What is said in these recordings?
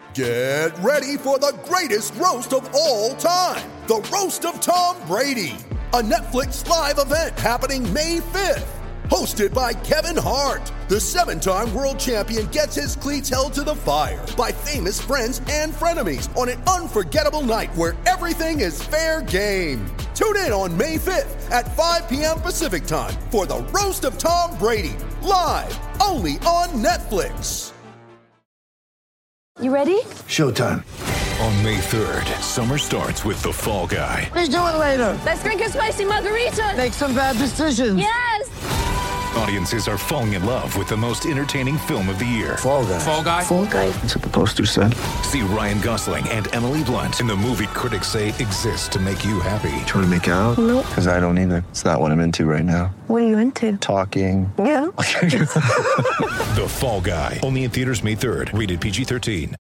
Get ready for the greatest roast of all time, the Roast of Tom Brady, a Netflix live event happening May 5th. Hosted by Kevin Hart, the 7-time world champion gets his cleats held to the fire by famous friends and frenemies on an unforgettable night where everything is fair game. Tune in on May 5th at 5 p.m. Pacific time for the Roast of Tom Brady, live only on Netflix. You ready? Showtime. On May 3rd, summer starts with The Fall Guy. Let's do it later. Let's drink a spicy margarita. Make some bad decisions. Yes! Audiences are falling in love with the most entertaining film of the year. Fall Guy. Fall Guy? Fall guy. That's what the poster said. See Ryan Gosling and Emily Blunt in the movie critics say exists to make you happy. Trying to make it out? Nope. Because I don't either. It's not what I'm into right now. What are you into? Talking. Yeah. The Fall Guy. Only in theaters May 3rd. Rated PG-13.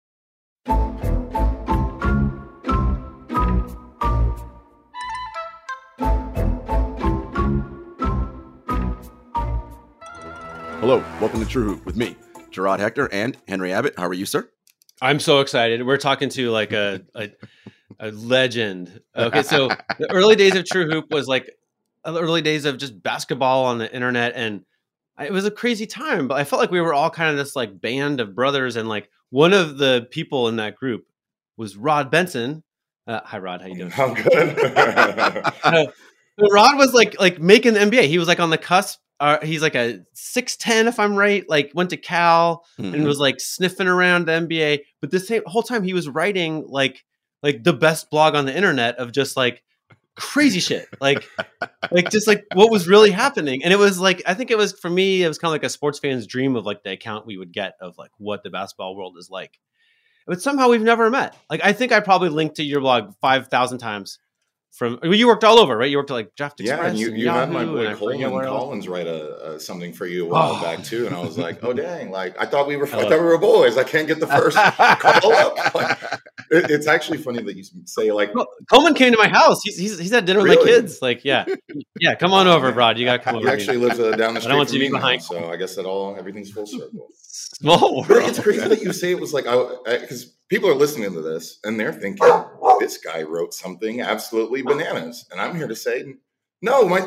Hello, welcome to True Hoop with me, Gerard Hector and Henry Abbott. How are you, sir? I'm so excited. We're talking to like a legend. Okay, so the early days of True Hoop was like the early days of just basketball on the internet, and it was a crazy time. But I felt like we were all kind of this like band of brothers, and like one of the people in that group was Rod Benson. Hi, Rod. How you doing? I'm good. Rod was like making the NBA. He was like on the cusp. He's like a 6'10", if I'm right, like went to Cal and was like sniffing around the NBA. But the whole time he was writing like the best blog on the internet of just like crazy shit, like just like what was really happening. And it was like, I think it was, for me, it was kind of like a sports fan's dream of like the account we would get of like what the basketball world is like. But somehow we've never met. Like, I think I probably linked to your blog 5,000 times. You worked all over, right? You worked at like Draft Express. Yeah, and you had my boy Coleman Collins Collins write something for you a while back too, and I was like, oh dang! Like I thought we were boys. I can't get the first call up. Like, it's actually funny that you say like Coleman came to my house. He's had dinner with my kids. Like yeah, come on over, Rod. You got to come over. He actually lives down the street from me behind. now, so I guess everything's full circle. Small world. It's crazy that you say it was like because people are listening to this and they're thinking this guy wrote something absolutely bananas, and I'm here to say no. My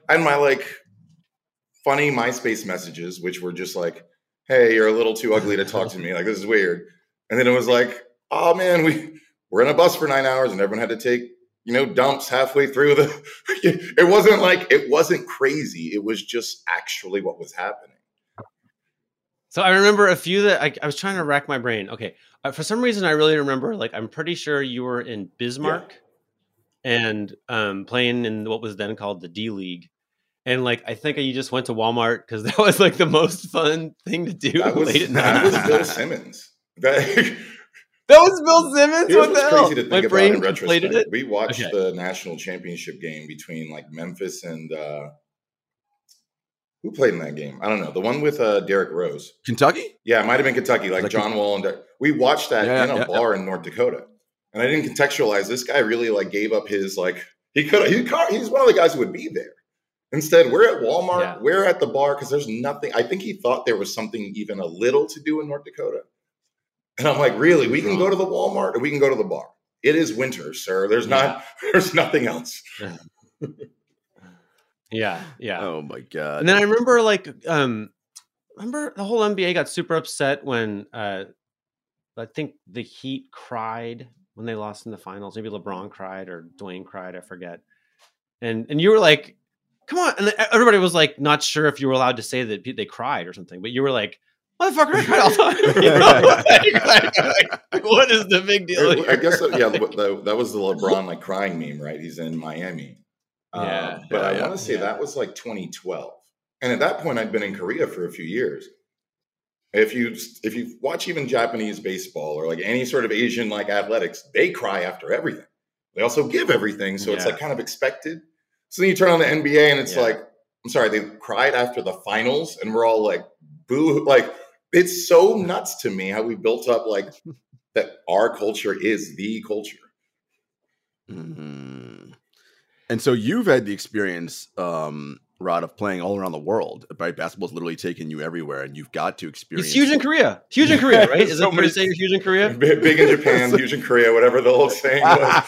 funny MySpace messages, which were just like, "Hey, you're a little too ugly to talk to me. Like this is weird," and then it was like, "Oh man, we're in a bus for 9 hours, and everyone had to take dumps halfway through the." It wasn't crazy. It was just actually what was happening. So I remember a few that I was trying to rack my brain. Okay. For some reason, I really remember, like, I'm pretty sure you were in Bismarck and playing in what was then called the D League. And like, I think you just went to Walmart because that was like the most fun thing to do. That was Bill Simmons. That was Bill Simmons? What the hell? Crazy to think my about brain in retrospect. It. We watched the national championship game between like Memphis and who played in that game? I don't know. The one with Derrick Rose. Kentucky? Yeah, it might have been Kentucky, like John Wall and we watched that in a bar in North Dakota. And I didn't contextualize this guy really like gave up his like he's one of the guys who would be there. Instead, we're at Walmart, we're at the bar because there's nothing. I think he thought there was something even a little to do in North Dakota. And I'm like, really? We can go to the Walmart or we can go to the bar. It is winter, sir. There's nothing else. Yeah. Oh my god! And then I remember remember the whole NBA got super upset when I think the Heat cried when they lost in the finals. Maybe LeBron cried or Dwayne cried. I forget. And you were like, "Come on!" And everybody was like, not sure if you were allowed to say that they cried or something. But you were like, "Motherfucker, I cried all the time." Like, what is the big deal here? I guess that was the LeBron like crying meme, right? He's in Miami. But I want to say that was like 2012. And at that point, I'd been in Korea for a few years. If you watch even Japanese baseball or like any sort of Asian like athletics, they cry after everything. They also give everything. So it's like kind of expected. So then you turn on the NBA and it's like, I'm sorry, they cried after the finals and we're all like, boo. Like, it's so nuts to me how we built up like that our culture is the culture. Mm-hmm. And so you've had the experience Rod, of playing all around the world. Right? Basketball's literally taken you everywhere, and you've got to experience. It's huge in Korea. Huge in Korea, right? Is it fair to say you're huge in Korea? Big in Japan, huge in Korea, whatever the old saying was.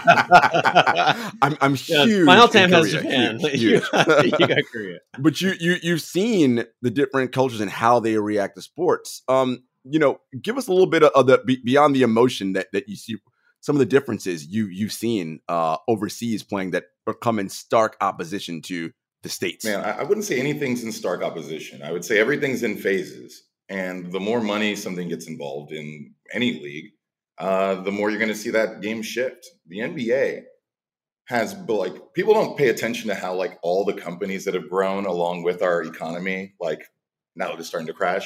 I'm huge. Final Tam has Japan. Huge. You got Korea. But you've seen the different cultures and how they react to sports. Give us a little bit of the beyond the emotion that you see. Some of the differences you've seen overseas playing that come in stark opposition to the States. Man, I wouldn't say anything's in stark opposition. I would say everything's in phases. And the more money something gets involved in any league, the more you're going to see that game shift. The NBA has, like, people don't pay attention to how, like, all the companies that have grown along with our economy, like, now it's starting to crash,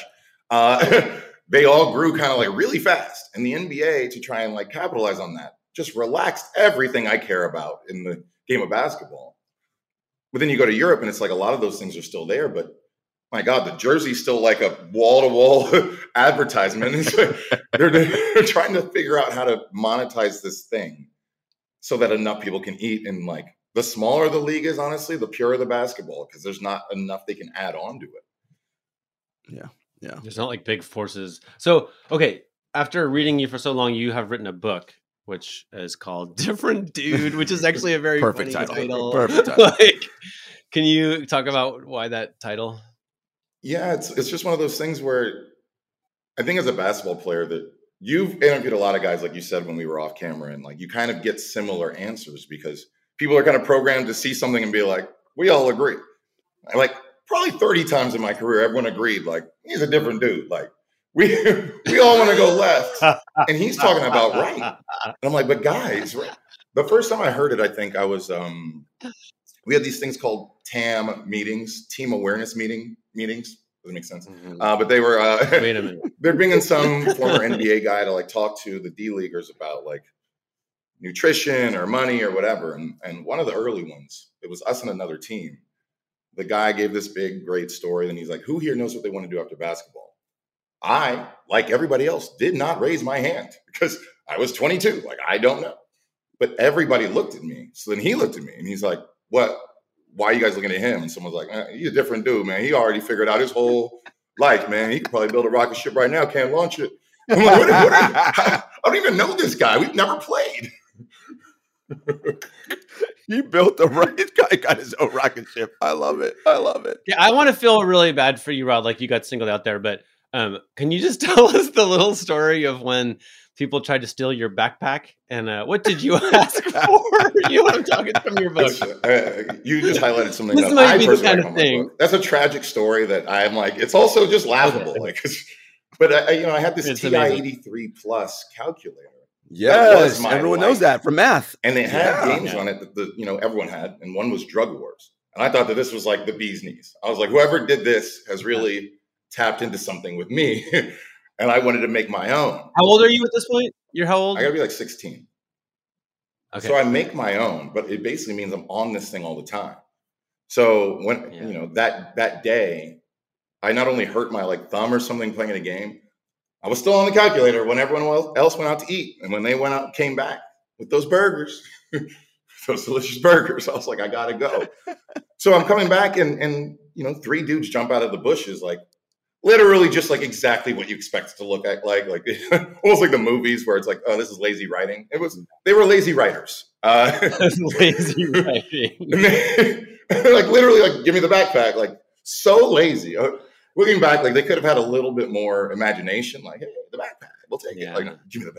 they all grew kind of like really fast. And the NBA, to try and like capitalize on that, just relaxed everything I care about in the game of basketball. But then you go to Europe and it's like a lot of those things are still there, but my God, the jersey's still like a wall-to-wall advertisement. They're trying to figure out how to monetize this thing so that enough people can eat. And like the smaller the league is, honestly, the purer the basketball, because there's not enough they can add on to it. Yeah. Yeah. There's not like big forces. So, okay, after reading you for so long, you have written a book, which is called Different Dude, which is actually a very perfect funny title. Perfect title. Like, can you talk about why that title? Yeah, it's just one of those things where I think as a basketball player that you've interviewed a lot of guys, like you said when we were off camera, and like you kind of get similar answers because people are kind of programmed to see something and be like, we all agree. And like probably 30 times in my career, everyone agreed, like, he's a different dude. Like we all want to go left. And he's talking about right. And I'm like, but guys, right? The first time I heard it, I think I was we had these things called TAM meetings, team awareness meetings. Doesn't make sense. Mm-hmm. But they were Wait a minute. They're bringing some former NBA guy to like talk to the D-leaguers about like nutrition or money or whatever. And one of the early ones, it was us and another team. The guy gave this big, great story. And he's like, who here knows what they want to do after basketball? I, like everybody else, did not raise my hand because I was 22. Like, I don't know. But everybody looked at me. So then he looked at me and he's like, what? Why are you guys looking at him? And someone's like, he's a different dude, man. He already figured out his whole life, man. He could probably build a rocket ship right now. Can't launch it. I'm like, I don't even know this guy. We've never played. He built the right guy, got his own rocket ship. I love it. I love it. Yeah, I want to feel really bad for you, Rod, like you got singled out there, but can you just tell us the little story of when people tried to steal your backpack and what did you ask for? You know what I'm talking from your book. You just highlighted something this that might I be the personally kind like of on my thing. book. That's a tragic story that I'm like, it's also just laughable. Okay. Like, but I had this It's TI amazing. 83 plus calculator. Yes, my everyone life. knows that from math. And it had games on it that everyone had, and one was Drug Wars. And I thought that this was like the bee's knees. I was like, whoever did this has really tapped into something with me. And I wanted to make my own. How old are you at this point? You're how old? I gotta be like 16. Okay. So I make my own, but it basically means I'm on this thing all the time. So when that day, I not only hurt my like thumb or something playing in a game, I was still on the calculator when everyone else went out to eat. And when they went out and came back with those burgers, those delicious burgers, I was like, I gotta go. So I'm coming back and 3 dudes jump out of the bushes, like literally just like exactly what you expect it to look like almost like the movies where it's like, oh, this is lazy writing. They were lazy writers. Lazy writing. Like literally like, give me the backpack. Like so lazy. Looking back, like they could have had a little bit more imagination. Like, hey, the backpack, we'll take it. Like, no, give me the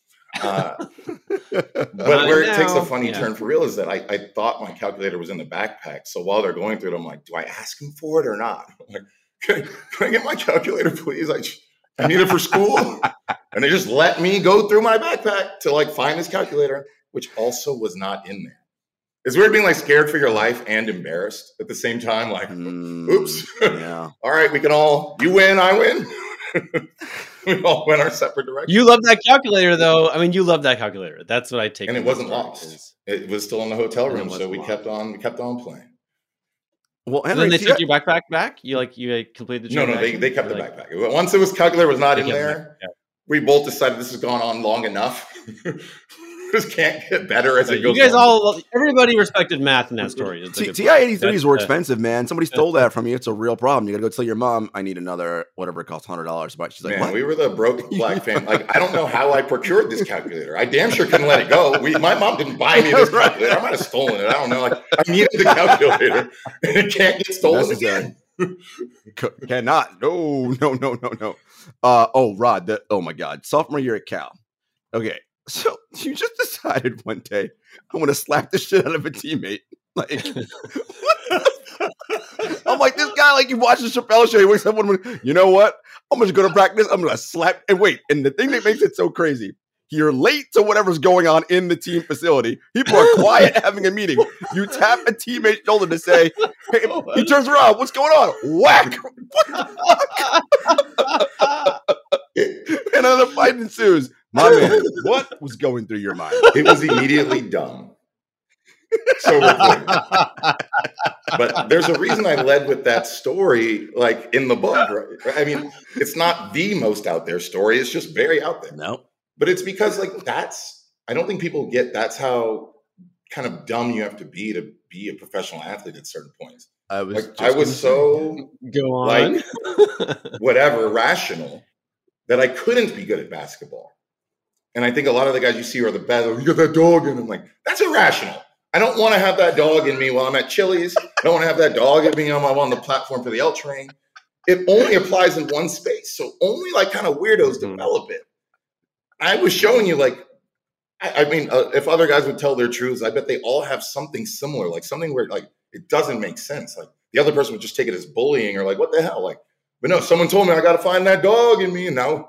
backpack. But where it takes a funny turn for real is that I thought my calculator was in the backpack. So while they're going through it, I'm like, do I ask him for it or not? I'm like, can I get my calculator, please? I need it for school. And they just let me go through my backpack to like find this calculator, which also was not in there. It's weird being like scared for your life and embarrassed at the same time. Like, oops. Yeah. All right, you win, I win. We all went our separate directions. You love that calculator, though. I mean, you love that calculator. That's what I take. And it wasn't lost. It was still in the hotel room, so we kept on playing. Well, and then they took your backpack back. You completed the No, they kept the backpack. Once it was calculator was not in there, we both decided this has gone on long enough. just can't get better as it goes. You guys everybody respected math in that story. TI-83s were expensive, man. Somebody stole that from you. It's a real problem. You got to go tell your mom, I need another, whatever it costs, $100. But she's like, man, what? We were the broke black family. Like, I don't know how I procured this calculator. I damn sure couldn't let it go. My mom didn't buy me this calculator. I might have stolen it. I don't know. Like, I needed the calculator, and it can't get stolen again. Cannot. No. Rod. Oh my God. Sophomore year at Cal. Okay. So you just decided one day, I'm going to slap the shit out of a teammate. Like, I'm like, this guy, like, you watch the Chappelle show, he wakes up, you know what? I'm going to go to practice. I'm going to slap. And wait. And the thing that makes it so crazy, you're late to whatever's going on in the team facility. People are quiet having a meeting. You tap a teammate's shoulder to say, hey, he turns around. What's going on? Whack. And then the fight ensues. My man, what was going through your mind? It was immediately dumb. So but there's a reason I led with that story, like in the book. Right? I mean, it's not the most out there story. It's just very out there. No. But it's because, like, I don't think people get that's how kind of dumb you have to be a professional athlete at certain points. I was so like whatever rational that I couldn't be good at basketball. And I think a lot of the guys you see are the best. You got that dog in them. Like, that's irrational. I don't want to have that dog in me while I'm at Chili's. I don't want to have that dog in me when I'm on the platform for the L train. It only applies in one space. So only like kind of weirdos develop it. I was showing you, like, I mean, if other guys would tell their truths, I bet they all have something similar, like something where, like, it doesn't make sense. Like, the other person would just take it as bullying or like, what the hell? Like, but no, someone told me I got to find that dog in me. And now,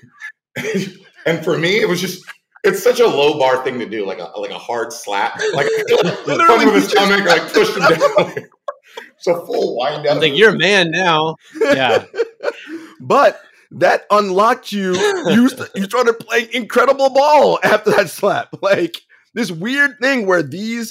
and for me, it was just, it's such a low bar thing to do, like a hard slap. Like, literally with his stomach, or like pushed him down. It's a full wind down. I think you're a man now. Yeah. But that unlocked you. You started playing incredible ball after that slap. Like, this weird thing where the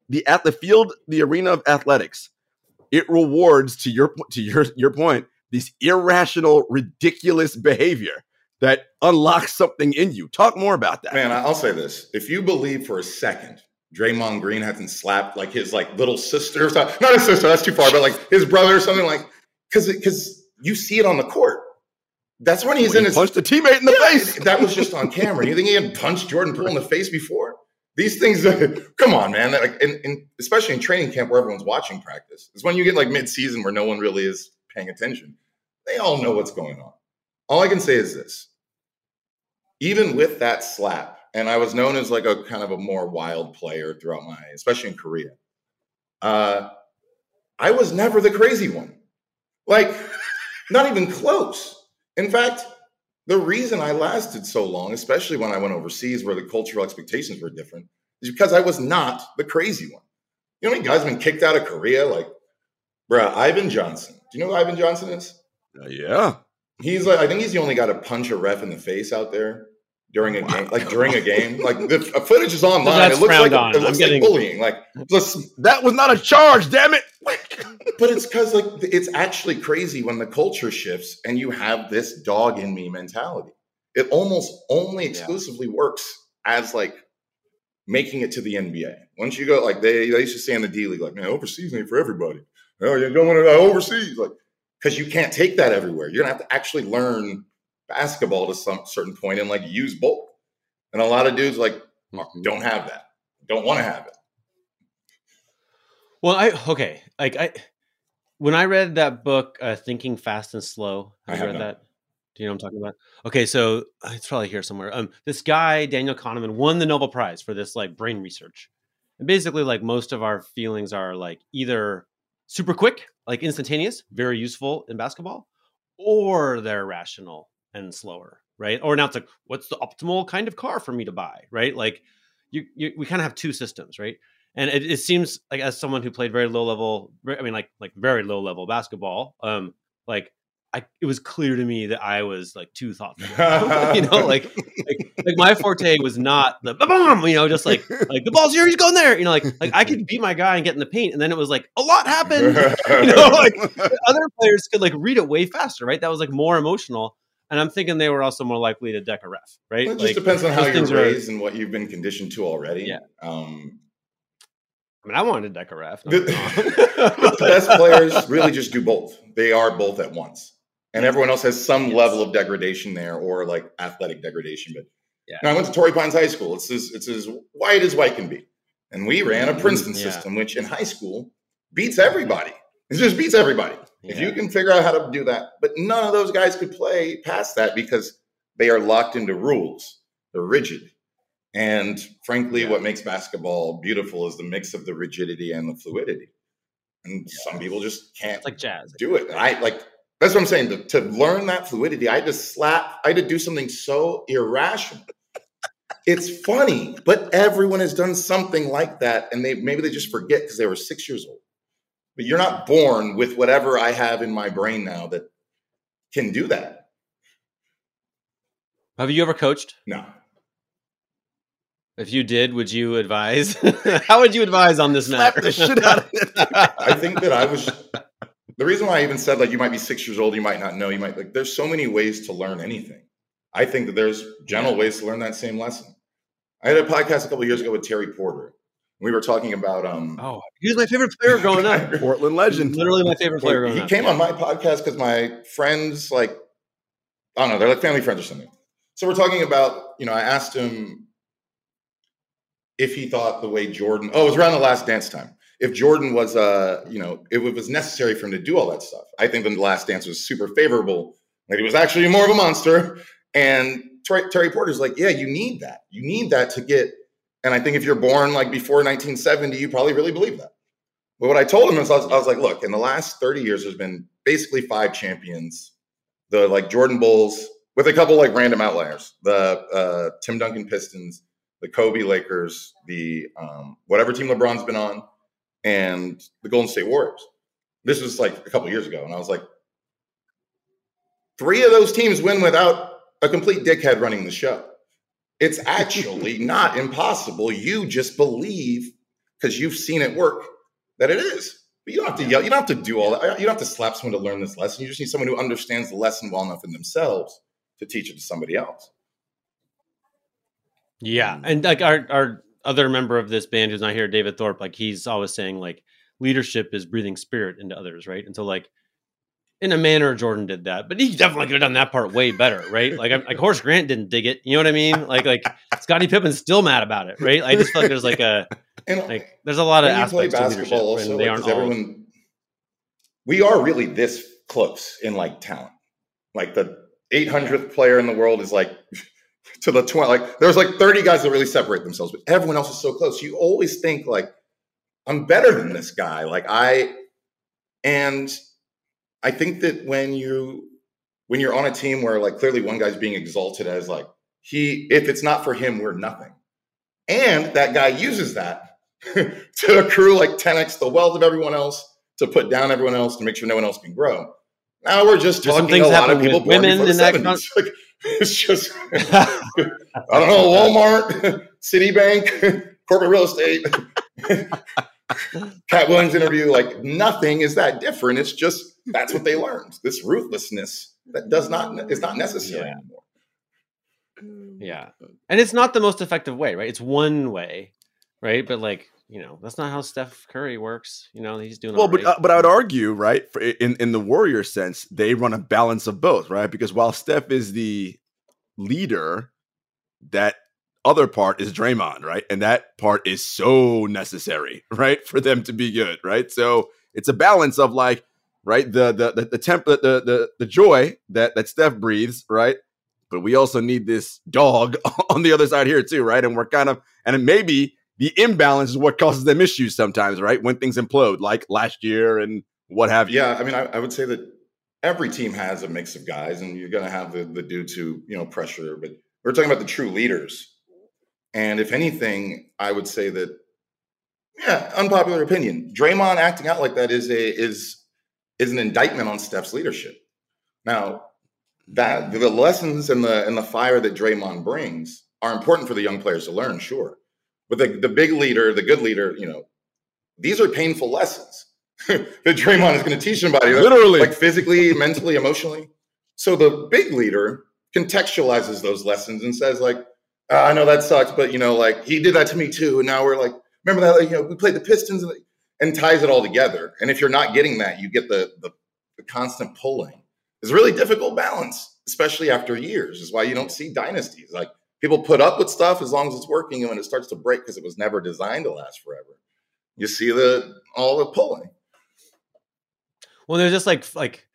arena of athletics, it rewards, to your point, this irrational, ridiculous behavior that unlocks something in you. Talk more about that. Man, I'll say this. If you believe for a second Draymond Green hasn't slapped like his like little sister, not his sister, that's too far, but like his brother or something, like, because you see it on the court. That's when he punched a teammate in the face. That was just on camera. You think he had punched Jordan Poole in the face before? These things, come on, man. Like, especially in training camp where everyone's watching practice. It's when you get like mid-season where no one really is paying attention. They all know what's going on. All I can say is this. Even with that slap, and I was known as like a kind of a more wild player throughout especially in Korea, I was never the crazy one. Like, not even close. In fact, the reason I lasted so long, especially when I went overseas where the cultural expectations were different, is because I was not the crazy one. You know how many guys have been kicked out of Korea? Like, bruh, Ivan Johnson. Do you know who Ivan Johnson is? Yeah. He's like, I think he's the only guy to punch a ref in the face out there during a game. Like, during a game. Like, the footage is online. That's it looks like on. It looks like bullying. Like, that was not a charge, damn it. But it's because, like, it's actually crazy when the culture shifts and you have this dog in me mentality. It almost only exclusively works as, like, making it to the NBA. Once you go, like, they used to say in the D League, like, man, overseas ain't for everybody. Oh, you don't want to go overseas. Like, because you can't take that everywhere. You're going to have to actually learn basketball to some certain point and, like, use both. And a lot of dudes, like, don't have that. Don't want to have it. Well, when I read that book, Thinking Fast and Slow, have you read that? Do you know what I'm talking about? Okay, so it's probably here somewhere. This guy, Daniel Kahneman, won the Nobel Prize for this like brain research. And basically, like, most of our feelings are like either super quick, like instantaneous, very useful in basketball, or they're rational and slower, right? Or now it's like, what's the optimal kind of car for me to buy, right? Like, we kind of have two systems, right? And it seems like, as someone who played very low level, very low level basketball, it was clear to me that I was like too thoughtful. You know, like my forte was not the boom, you know, just like the ball's here, he's going there. You know, like I could beat my guy and get in the paint, and then it was like a lot happened. You know, like other players could like read it way faster, right? That was like more emotional. And I'm thinking they were also more likely to deck a ref, right? Well, it just depends on how you're raised and what you've been conditioned to already. Yeah. I mean, I wanted to deck a ref. The best players really just do both. They are both at once. And everyone else has some level of degradation there, or like athletic degradation. But I went to Torrey Pines High School. It's as white as white can be. And we ran a Princeton system, which in high school beats everybody. It just beats everybody. If you can figure out how to do that. But none of those guys could play past that because they are locked into rules. They're rigid. And frankly, what makes basketball beautiful is the mix of the rigidity and the fluidity. And some people just can't it's like jazz. Do it. And that's what I'm saying. To learn that fluidity, I had to do something so irrational. It's funny, but everyone has done something like that. And maybe they just forget because they were 6 years old. But you're not born with whatever I have in my brain now that can do that. Have you ever coached? No. If you did, would you advise? How would you advise on this matter? The shit out of it. I think that the reason why I even said, like, you might be 6 years old, you might not know, there's so many ways to learn anything. I think that there's general ways to learn that same lesson. I had a podcast a couple of years ago with Terry Porter. We were talking about he was my favorite player growing up. Portland legend. Literally my favorite player growing up. He came on my podcast because my friends, I don't know, they're like family friends or something. So we're talking about, I asked him if he thought the way Jordan, it was around the Last Dance time. If Jordan was, if it was necessary for him to do all that stuff. I think the Last Dance was super favorable. That he was actually more of a monster. And Terry Porter's like, yeah, you need that. You need that to get. And I think if you're born before 1970, you probably really believe that. But what I told him is I was like, look, in the last 30 years, there's been basically 5 champions. The Jordan Bulls with a couple random outliers. The Tim Duncan Pistons, the Kobe Lakers, the whatever team LeBron's been on, and the Golden State Warriors. This was a couple years ago. And I was like, 3 of those teams win without a complete dickhead running the show. It's actually not impossible. You just believe because you've seen it work that it is. But you don't have to yell. You don't have to do all that. You don't have to slap someone to learn this lesson. You just need someone who understands the lesson well enough in themselves to teach it to somebody else. Yeah. And our other member of this band who's not here, David Thorpe, he's always saying leadership is breathing spirit into others, right? And so in a manner, Jordan did that, but he definitely could have done that part way better, right? Horace Grant didn't dig it. You know what I mean? Scottie Pippen's still mad about it, right? I just feel like there's there's a lot of aspects to leadership. Also, they aren't everyone. We are really this close in talent. The 800th player in the world is to the 20. There's 30 guys that really separate themselves, but everyone else is so close. You always think I'm better than this guy. I think that when you're on a team where clearly one guy's being exalted as if it's not for him, we're nothing. And that guy uses that to accrue 10x the wealth of everyone else, to put down everyone else, to make sure no one else can grow. Now we're just talking a lot of people born before the 70s. It's just, I don't know, Walmart, Citibank, corporate real estate, Cat Williams interview, nothing is that different. It's just, that's what they learned. This ruthlessness that is not necessary anymore. Yeah. And it's not the most effective way, right? It's one way, right? But that's not how Steph Curry works. He's doing but I would argue, right, in the Warrior sense, they run a balance of both, right? Because while Steph is the leader, that other part is Draymond, right? And that part is so necessary, right, for them to be good, right? So it's a balance of right, the template, the joy that Steph breathes, right? But we also need this dog on the other side here too, right? And we're and maybe the imbalance is what causes them issues sometimes, right? When things implode, like last year and what have you. Yeah, I mean, I would say that every team has a mix of guys, and you're going to have the dudes who, pressure. But we're talking about the true leaders. And if anything, I would say that, unpopular opinion, Draymond acting out like that is an indictment on Steph's leadership. Now, that the lessons and the fire that Draymond brings are important for the young players to learn, sure. But the big leader, the good leader, these are painful lessons that Draymond is going to teach somebody. Literally. Physically, mentally, emotionally. So the big leader contextualizes those lessons and says like, I know that sucks, but like he did that to me too. And now we're like, remember that, like, we played the Pistons and ties it all together. And if you're not getting that, you get the constant pulling. It's a really difficult balance, especially after years. Is why you don't see dynasties. Like people put up with stuff as long as it's working, and when it starts to break because it was never designed to last forever, you see all the pulling. Well, there's just like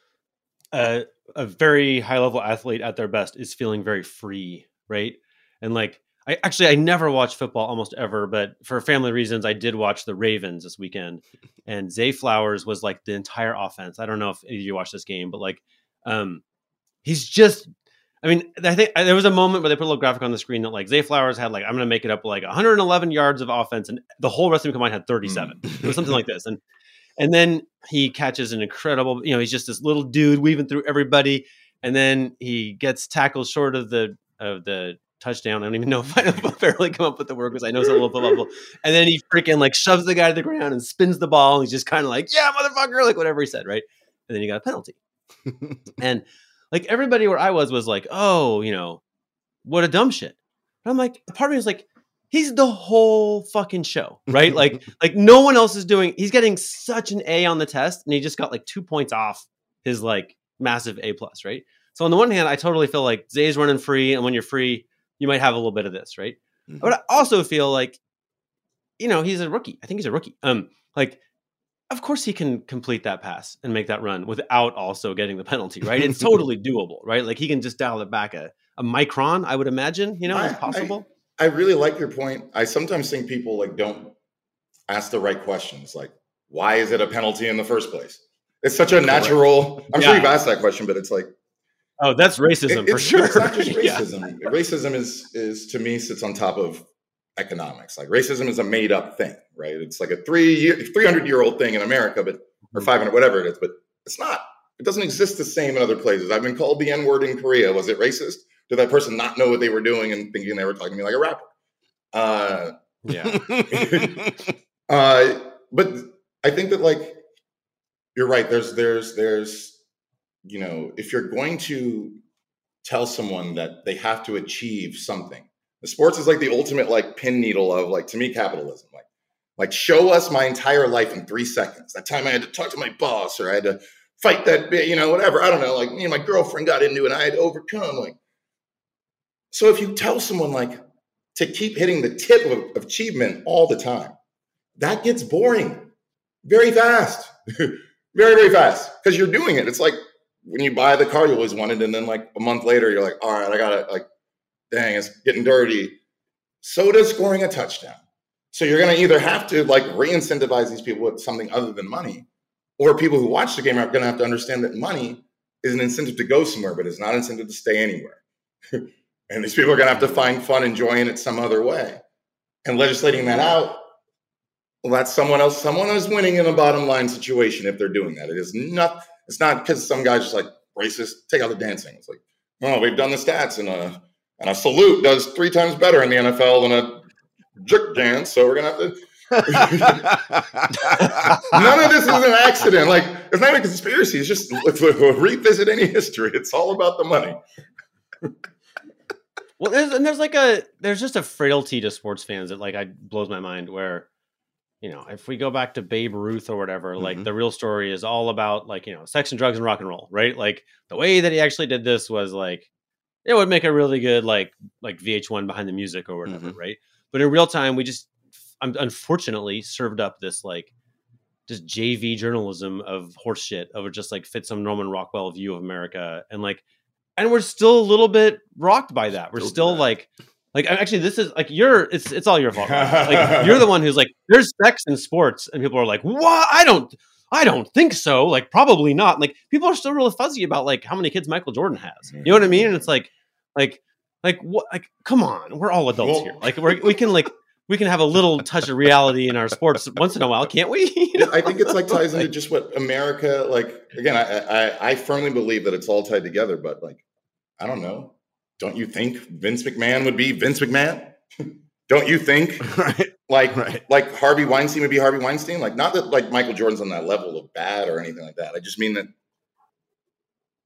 a very high level athlete at their best is feeling very free, right? And like I never watch football almost ever, but for family reasons, I did watch the Ravens this weekend, and Zay Flowers was like the entire offense. I don't know if any of you watched this game, but like, he's just. I mean, I think there was a moment where they put a little graphic on the screen that like Zay Flowers had like, I'm going to make it up, like 111 yards of offense, and the whole rest of them combined had 37. It was something like this, and then he catches an incredible. He's just this little dude weaving through everybody, and then he gets tackled short of the touchdown. I don't even know if I barely come up with the word because I know it's a little bit level. And then he freaking like shoves the guy to the ground and spins the ball. And he's just kind of like, yeah, motherfucker, like whatever he said, right? And then he got a penalty. And like everybody where I was like, oh, what a dumb shit. But I'm like, part of me was like, he's the whole fucking show, right? like no one else is doing. He's getting such an A on the test, and he just got like 2 points off his like massive A+, right? So on the one hand, I totally feel like Zay's running free, and when you're free, you might have a little bit of this, right? Mm-hmm. But I also feel like, he's a rookie. I think he's a rookie. Like, of course he can complete that pass and make that run without also getting the penalty, right? It's totally doable, right? Like he can just dial it back a micron, I would imagine, is possible. I really like your point. I sometimes think people like don't ask the right questions. Like, why is it a penalty in the first place? It's such a natural, I'm sure you've asked that question, but it's like, oh, that's racism for sure. It's not just racism. Yeah. Racism is to me sits on top of economics. Like racism is a made up thing, right? It's like a 300-year-old thing in America, or 500, whatever it is, but it's not. It doesn't exist the same in other places. I've been called the N-word in Korea. Was it racist? Did that person not know what they were doing and thinking they were talking to me like a rapper? But I think that like you're right. There's if you're going to tell someone that they have to achieve something, the sports is like the ultimate like pin needle of like, to me, capitalism. Like show us my entire life in 3 seconds. That time I had to talk to my boss, or I had to fight that bit, whatever. I don't know. Like me and my girlfriend got into it, and I had to overcome. Like, so if you tell someone like to keep hitting the tip of achievement all the time, that gets boring very fast, very, very fast, because you're doing it. It's like, when you buy the car you always wanted, and then like a month later, you're like, all right, I got it. Like, dang, it's getting dirty. So does scoring a touchdown. So you're going to either have to like re-incentivize these people with something other than money, or people who watch the game are going to have to understand that money is an incentive to go somewhere, but it's not an incentive to stay anywhere. And these people are going to have to find fun enjoying it some other way. And legislating that out, well, that's someone else. Someone is winning in a bottom line situation if they're doing that. It is not. It's not because some guy's just like racist. Take out the dancing. It's like, oh, we've done the stats, and a salute does 3 times better in the NFL than a jerk dance. So we're gonna have to. None of this is an accident. Like it's not a conspiracy. It's just revisit any history. It's all about the money. Well, there's just a frailty to sports fans that like blows my mind. Where if we go back to Babe Ruth or whatever, like the real story is all about like, sex and drugs and rock and roll, right? Like the way that he actually did this was like, it would make a really good, like VH1 behind the music or whatever. Right. But in real time, I'm unfortunately served up this, like just JV journalism of horse shit of just like fit some Norman Rockwell view of America. And we're still a little bit rocked by that. We're still like actually, this is like it's all your fault. Like you're the one who's like, there's sex in sports, and people are like, what? I don't think so. Like probably not. Like people are still really fuzzy about like how many kids Michael Jordan has. You know what I mean? And it's like what? Like come on, we're all adults here. Like we can have a little touch of reality in our sports once in a while, can't we? I think it's like ties into just what America like. Again, I firmly believe that it's all tied together, but like I don't know. Don't you think Vince McMahon would be Vince McMahon? Don't you think like Harvey Weinstein would be Harvey Weinstein? Like not that like Michael Jordan's on that level of bad or anything like that. I just mean that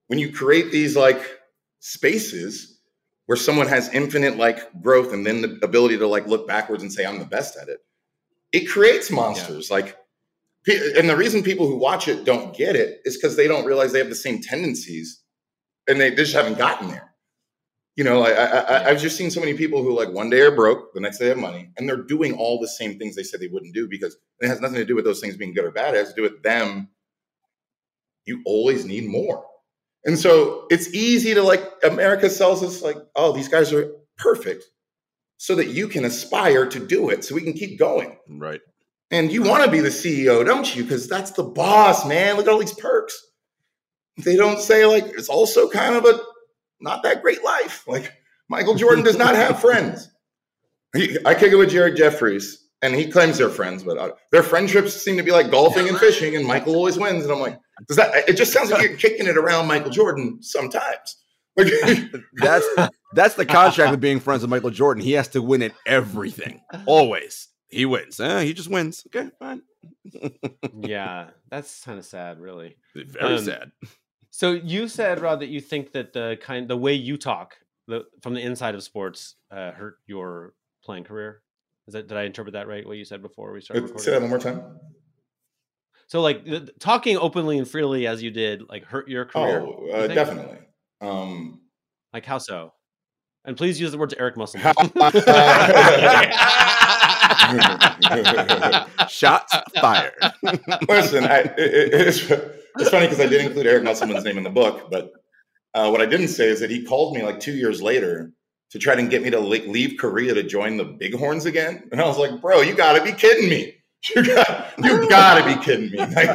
when you create these like spaces where someone has infinite like growth and then the ability to like look backwards and say, I'm the best at it, it creates monsters. Like, and the reason people who watch it don't get it is because they don't realize they have the same tendencies and they just haven't gotten there. You know, I've just seen so many people who like one day are broke, the next day have money, and they're doing all the same things they said they wouldn't do because it has nothing to do with those things being good or bad. It has to do with them. You always need more. And so it's easy to like, America sells us like, oh, these guys are perfect so that you can aspire to do it so we can keep going. Right. And you want to be the CEO, don't you? Because that's the boss, man. Look at all these perks. They don't say like, it's also kind of a not that great life. Like Michael Jordan does not have friends. I kick it with Jared Jeffries and he claims they're friends, but their friendships seem to be like golfing and fishing and Michael always wins. And I'm like, it just sounds like you're kicking it around Michael Jordan sometimes. That's the contract with being friends with Michael Jordan. He has to win at everything. Always. He wins. He just wins. Okay, fine. Yeah, that's kind of sad, really. Very sad. So you said, Rod, that you think that the way you talk from the inside of sports hurt your playing career. Did I interpret that right? What you said before we started recording? Say that one more time. So, like talking openly and freely as you did, like hurt your career. Oh, definitely. Like how so? And please use the words Eric Musselman. Shots fired. Listen, it's funny because I did include Eric Musselman's name in the book, but what I didn't say is that he called me like 2 years later to try to get me to leave Korea to join the Bighorns again. And I was like, bro, you got to be kidding me. You got to be kidding me.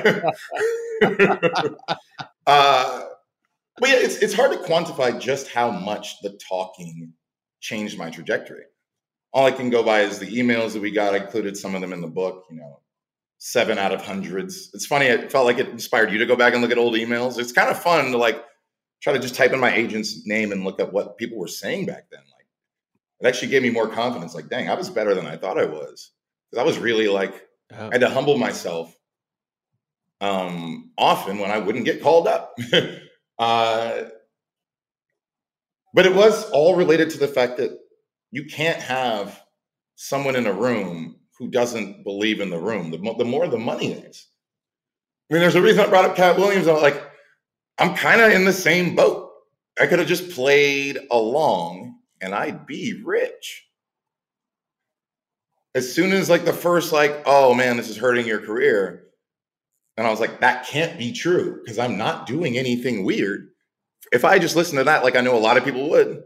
But yeah, it's hard to quantify just how much the talking changed my trajectory. All I can go by is the emails that we got. I included some of them in the book, 7 out of hundreds. It's funny. It felt like it inspired you to go back and look at old emails. It's kind of fun to like try to just type in my agent's name and look at what people were saying back then. Like it actually gave me more confidence. Like, dang, I was better than I thought I was. Because I was really like, I had to humble myself often when I wouldn't get called up. But it was all related to the fact that you can't have someone in a room who doesn't believe in the room. The more the money is. I mean, there's a reason I brought up Cat Williams. I'm kind of in the same boat. I could have just played along and I'd be rich. As soon as like the first like, oh man, this is hurting your career. And I was like, that can't be true because I'm not doing anything weird. If I just listened to that, like I know a lot of people would.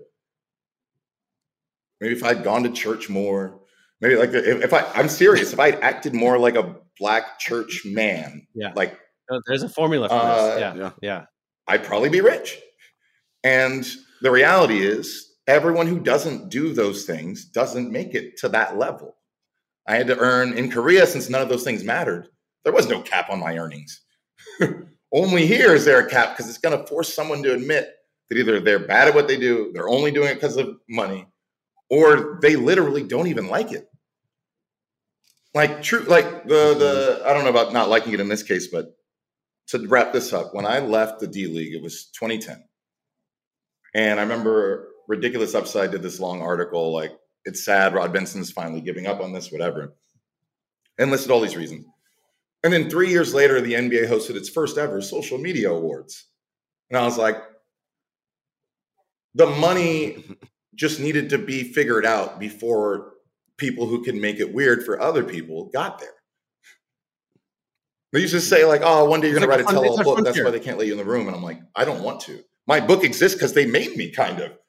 Maybe if I'd gone to church more, maybe like I'm serious, if I'd acted more like a black church man, like there's a formula for this. Yeah. I'd probably be rich. And the reality is everyone who doesn't do those things doesn't make it to that level. I had to earn in Korea, since none of those things mattered. There was no cap on my earnings. Only here is there a cap because it's going to force someone to admit that either they're bad at what they do, they're only doing it because of money, or they literally don't even like it. Like true, like the I don't know about not liking it in this case, but to wrap this up, when I left the D League, it was 2010. And I remember Ridiculous Upside did this long article, like, it's sad Rod Benson's finally giving up on this, whatever, and listed all these reasons. And then 3 years later, the NBA hosted its first ever social media awards. And I was like, the money just needed to be figured out before people who can make it weird for other people got there. They used to say like, oh, one day you're going to write a tell-all book. That's why they can't let you in the room. And I'm like, I don't want to. My book exists because they made me, kind of.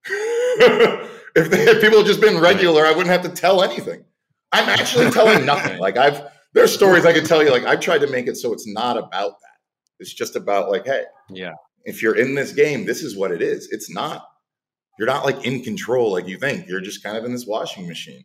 If people had just been regular, I wouldn't have to tell anything. I'm actually telling nothing. Like there's stories I could tell you. Like I've tried to make it so it's not about that. It's just about like, hey, if you're in this game, this is what it is. It's not. You're not like in control like you think. You're just kind of in this washing machine.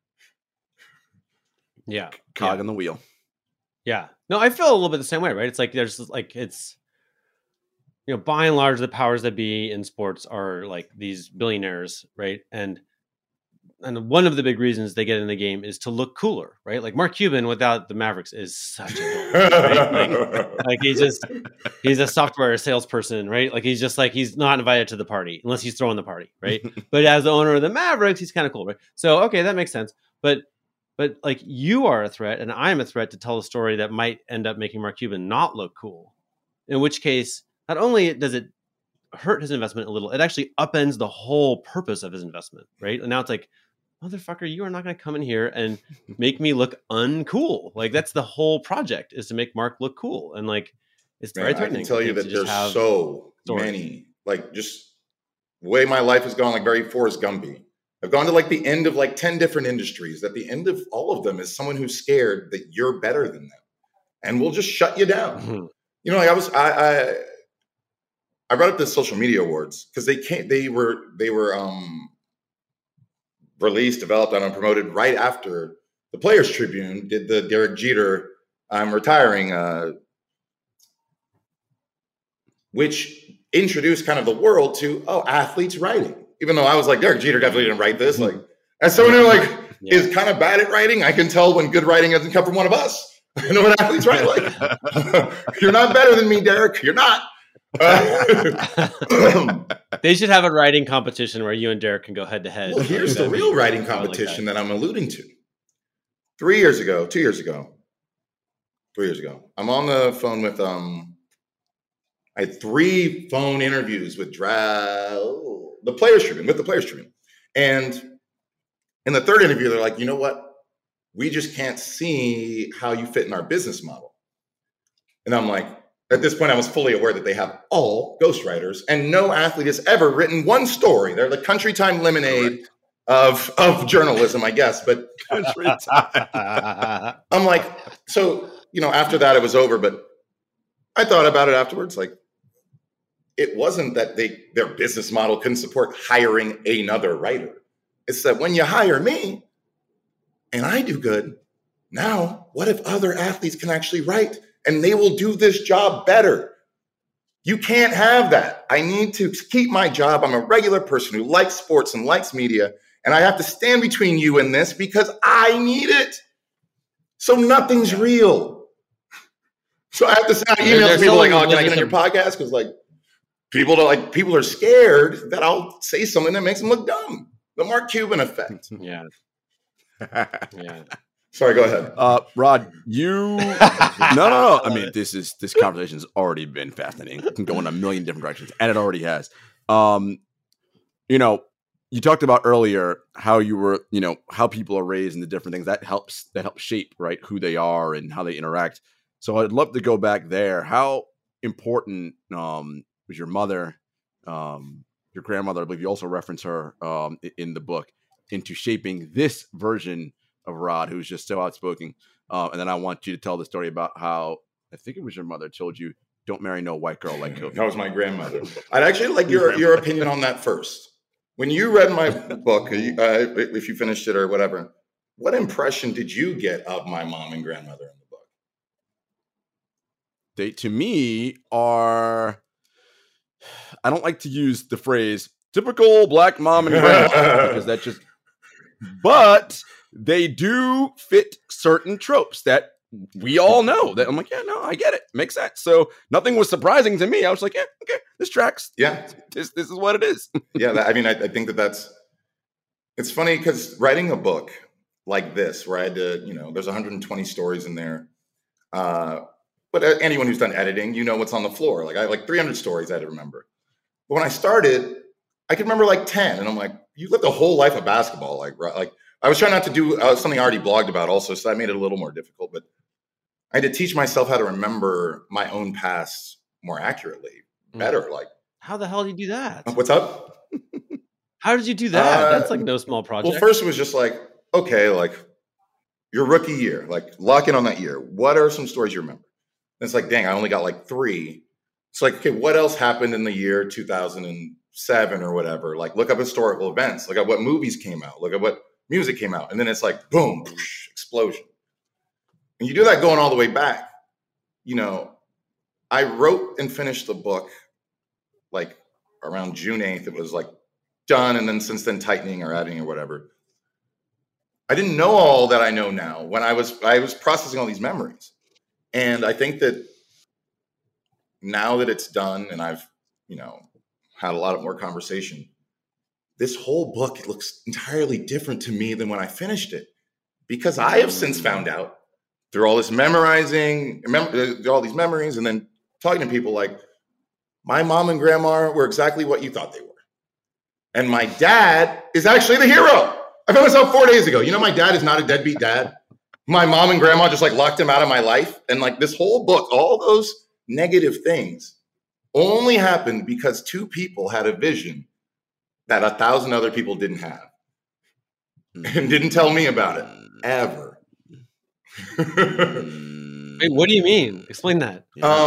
Yeah, cog in the wheel. Yeah. No, I feel a little bit the same way, right? It's like there's like it's. By and large, the powers that be in sports are like these billionaires, right? And and one of the big reasons they get in the game is to look cooler, right? Like Mark Cuban without the Mavericks is such a dork, right? like he's a software salesperson, right? Like he's not invited to the party unless he's throwing the party, right? But as the owner of the Mavericks, he's kind of cool, right? So okay, that makes sense. But like you are a threat and I'm a threat to tell a story that might end up making Mark Cuban not look cool. In which case, not only does it hurt his investment a little, it actually upends the whole purpose of his investment, right? And now it's like, motherfucker, you are not going to come in here and make me look uncool. Like that's the whole project, is to make Mark look cool. And like, it's very threatening. I can tell you that there's so many, like just the way my life has gone, like very Forrest Gumpy. I've gone to like the end of like 10 different industries. At the end of all of them is someone who's scared that you're better than them and will just shut you down. Mm-hmm. You know, like I brought up the social media awards because they were released, developed, and promoted right after the Players Tribune did the Derek Jeter I'm retiring, which introduced kind of the world to athletes writing. Even though I was like, Derek Jeter definitely didn't write this. Like, as someone who is kind of bad at writing, I can tell when good writing doesn't come from one of us. I know what athletes write like. You're not better than me, Derek. You're not. They should have a writing competition where you and Derek can go head to head. Well, here's the real writing competition that I'm alluding to. 2 years ago, I'm on the phone with I had 3 phone interviews with the Players Tribune. And in the 3rd interview, they're like, you know what? We just can't see how you fit in our business model. And I'm like, at this point, I was fully aware that they have all ghostwriters, and no athlete has ever written one story. They're the Country Time Lemonade of journalism, I guess. But Country Time. I'm like, so, after that, it was over. But I thought about it afterwards. Like, it wasn't that their business model couldn't support hiring another writer. It's that when you hire me and I do good, now what if other athletes can actually write and they will do this job better? You can't have that. I need to keep my job. I'm a regular person who likes sports and likes media, and I have to stand between you and this because I need it. So nothing's real. So I have to send emails to people like, can I get on your podcast? Because people are scared that I'll say something that makes them look dumb. The Mark Cuban effect. Yeah. Sorry, go ahead. Rod, no. I mean, this conversation's already been fascinating. It can go in a million different directions, and it already has. You talked about earlier how you were, how people are raised and the different things that helps shape, right, who they are and how they interact. So I'd love to go back there. How important was your mother, your grandmother? I believe you also reference her in the book, into shaping this version of Rod, who's just so outspoken. And then I want you to tell the story about how, I think it was your mother told you, don't marry no white girl like Kobe. That was my grandmother. I'd actually like your opinion on that first. When you read my book, if you finished it or whatever, what impression did you get of my mom and grandmother in the book? They, to me, are, I don't like to use the phrase typical black mom and grandma because that just, but they do fit certain tropes that we all know. That I'm like, yeah, no, I get it. Makes sense. So nothing was surprising to me. I was like, yeah, okay, this tracks. Yeah. This is what it is. Yeah. I think it's funny because writing a book like this, where I had to, there's 120 stories in there. But anyone who's done editing, what's on the floor. Like I have 300 stories I had to remember. But when I started, I could remember 10. And I'm like, you lived a whole life of basketball. Like I was trying not to do something I already blogged about also. So that made it a little more difficult, but I had to teach myself how to remember my own past more accurately, better. Like, how the hell did you do that? What's up? How did you do that? That's no small project. Well, first it was just okay, your rookie year, lock in on that year. What are some stories you remember? And it's dang, I only got 3. It's okay, what else happened in the year 2007 or whatever? Look up historical events, look at what movies came out, look at what music came out. And then it's boom, explosion. And you do that going all the way back. I wrote and finished the book around June 8th. It was done. And then since then tightening or adding or whatever. I didn't know all that I know now when I was processing all these memories. And I think that now that it's done and I've, had a lot more conversation, this whole book, it looks entirely different to me than when I finished it, because I have since found out through all this memorizing, all these memories, and then talking to people like, my mom and grandma were exactly what you thought they were. And my dad is actually the hero. I found this out 4 days ago. My dad is not a deadbeat dad. My mom and grandma just like locked him out of my life. And like this whole book, all those negative things only happened because two people had a vision that 1,000 other people didn't have and didn't tell me about it ever. Wait, what do you mean? Explain that.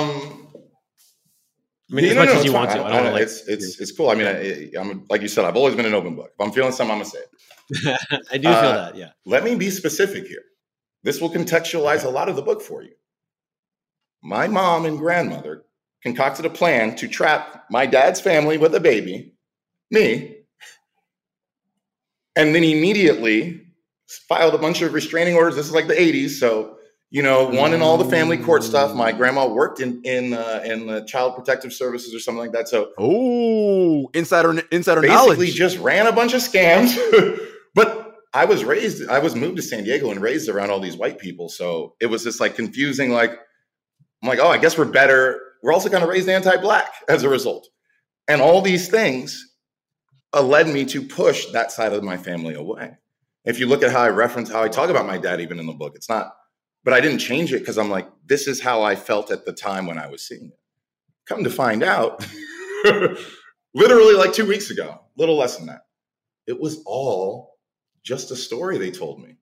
As much as you want to. I don't know. It's cool. I mean, I'm like you said, I've always been an open book. If I'm feeling something, I'm gonna say it. I do feel that. Yeah. Let me be specific here. This will contextualize a lot of the book for you. My mom and grandmother concocted a plan to trap my dad's family with a baby, me, and then immediately filed a bunch of restraining orders. This is like the 80s, so one in all the family court stuff. My grandma worked in the Child Protective Services or something like that. So insider basically knowledge. Just ran a bunch of scams. But I was moved to San Diego and raised around all these white people. So it was just like confusing. Like I'm like, oh, I guess we're better. We're also kind of raised anti-Black as a result. And all these things led me to push that side of my family away. If you look at how I talk about my dad, even in the book, it's not, but I didn't change it because I'm like, this is how I felt at the time when I was seeing it. Come to find out, literally like 2 weeks ago, little less than that, it was all just a story they told me.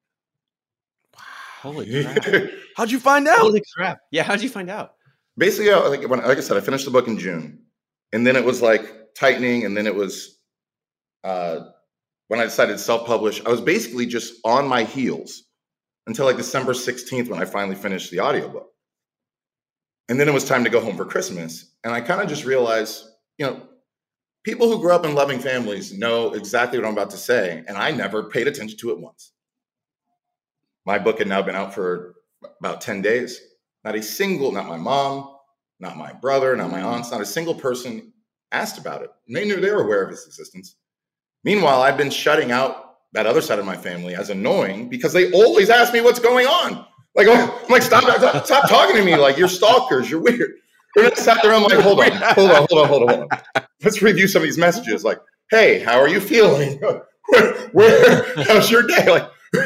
Holy crap. How'd you find out? Holy crap. Yeah, how'd you find out? Basically, like I said, I finished the book in June, and then it was like tightening, and then it was when I decided to self-publish, I was basically just on my heels until like December 16th when I finally finished the audiobook. And then it was time to go home for Christmas. And I kind of just realized, people who grew up in loving families know exactly what I'm about to say, and I never paid attention to it once. My book had now been out for about 10 days. Not my mom, not my brother, not my aunts, not a single person asked about it. And they knew they were aware of its existence. Meanwhile, I've been shutting out that other side of my family as annoying because they always ask me what's going on. Like, I'm like, stop talking to me. Like, you're stalkers. You're weird. And I sat there. I'm like, hold on. Let's review some of these messages. Like, hey, how are you feeling? How's your day? Like,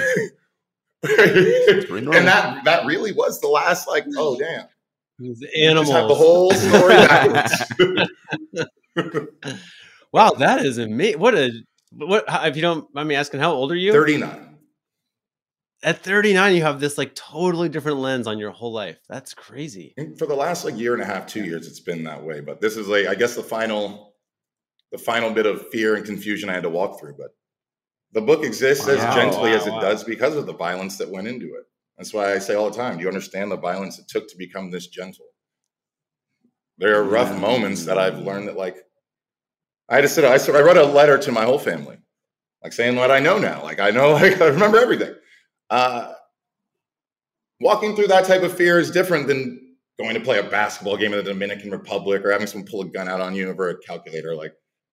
and that really was the last. Like, oh damn, animals. Just have the whole story backwards. Wow, that is amazing. What if you don't mind me asking, how old are you? 39. At 39, you have this like totally different lens on your whole life. That's crazy. And for the last like year and a half, 2 years, it's been that way. But this is like, I guess the final bit of fear and confusion I had to walk through. But the book exists as gently as it does because of the violence that went into it. That's why I say all the time, do you understand the violence it took to become this gentle? There are rough moments that I've learned that like, I wrote a letter to my whole family, like saying what I know now. Like I know, like I remember everything. Walking through that type of fear is different than going to play a basketball game in the Dominican Republic or having someone pull a gun out on you over a calculator. Like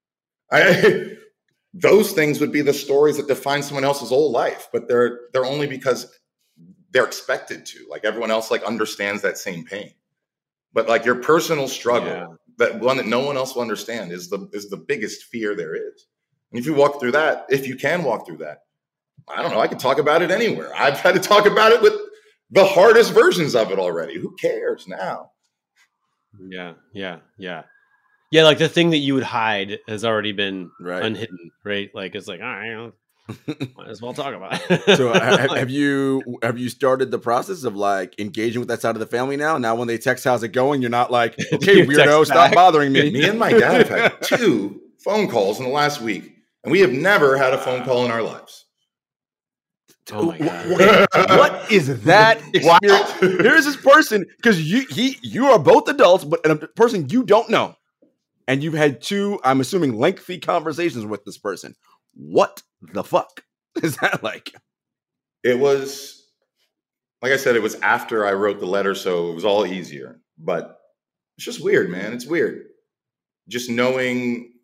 those things would be the stories that define someone else's whole life, but they're only because they're expected to. Like everyone else like understands that same pain. But like your personal struggle, that one that no one else will understand is the biggest fear there is. And if you walk through that, if you can walk through that, I don't know, I can talk about it anywhere. I've had to talk about it with the hardest versions of it already. Who cares now? Yeah. Like the thing that you would hide has already been unhidden, right? Like it's like, all right, might as well talk about it. So have you started the process of like engaging with that side of the family now? Now when they text, how's it going? You're not like, okay, weirdo, stop bothering me. Me and my dad have had 2 phone calls in the last week, and we have never had a phone call in our lives. Oh my God. What is that experience? Here's this person, because you are both adults, but a person you don't know. And you've had 2, I'm assuming, lengthy conversations with this person. What the fuck is that like? It was, like I said, it was after I wrote the letter, so it was all easier. But it's just weird, man. It's weird. Just knowing,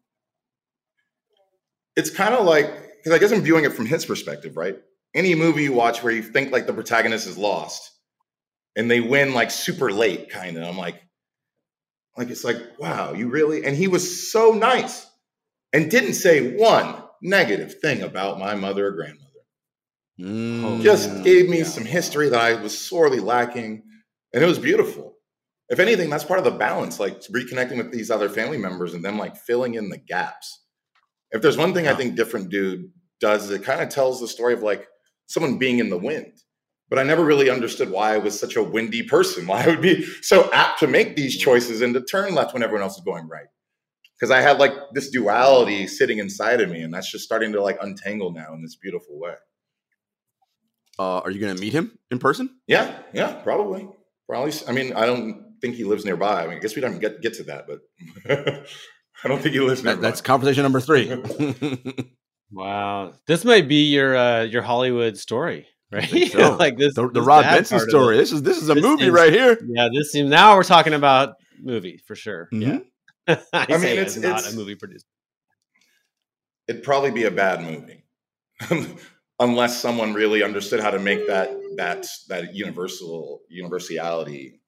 it's kind of like, because I guess I'm viewing it from his perspective, right? Any movie you watch where you think like the protagonist is lost and they win like super late, kind of. I'm like, it's like, wow, you really? And he was so nice and didn't say one negative thing about my mother or grandmother. Just gave me some history that I was sorely lacking. And it was beautiful. If anything, that's part of the balance, like reconnecting with these other family members and them like filling in the gaps. If there's one thing I think Different Dude does, is it kind of tells the story of like someone being in the wind. But I never really understood why I was such a windy person, why I would be so apt to make these choices and to turn left when everyone else is going right. Because I had like this duality sitting inside of me, and that's just starting to like untangle now in this beautiful way. Are you going to meet him in person? Yeah, probably. I mean, I don't think he lives nearby. I mean, I guess we don't get to that, but I don't think he lives nearby. That's conversation number 3. Wow, this might be your Hollywood story, right? So. Like this, the Rob Benson story. This is a movie right here. Yeah, this seems. Now we're talking about movie for sure. Mm-hmm. Yeah, I mean, it's not a movie producer. It'd probably be a bad movie. Unless someone really understood how to make that universality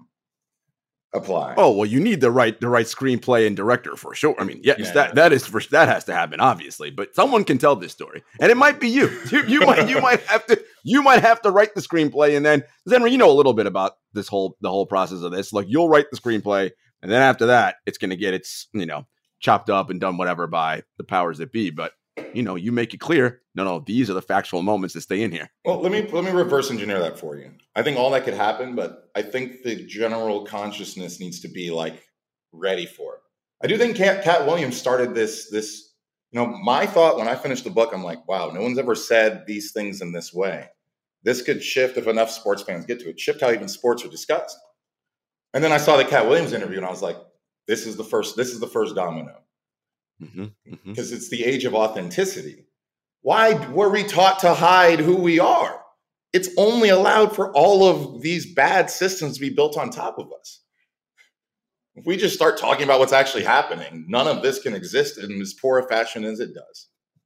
apply. Oh well, you need the right screenplay and director for sure. I mean, yes, that has to happen, obviously. But someone can tell this story, and it might be you. You might have to write the screenplay, and then you know a little bit about the whole process of this. Like you'll write the screenplay, and then after that, it's going to get its chopped up and done whatever by the powers that be. But you make it clear. No, these are the factual moments that stay in here. Well, let me reverse engineer that for you. I think all that could happen, but I think the general consciousness needs to be like ready for it. I do think Cat Williams started this. My thought when I finished the book, I'm like, wow, no one's ever said these things in this way. This could shift if enough sports fans get to it. Shift how even sports are discussed. And then I saw the Cat Williams interview, and I was like, this is the first domino. Because it's the age of authenticity. Why were we taught to hide who we are? It's only allowed for all of these bad systems to be built on top of us. If we just start talking about what's actually happening, none of this can exist in as poor a fashion as it does.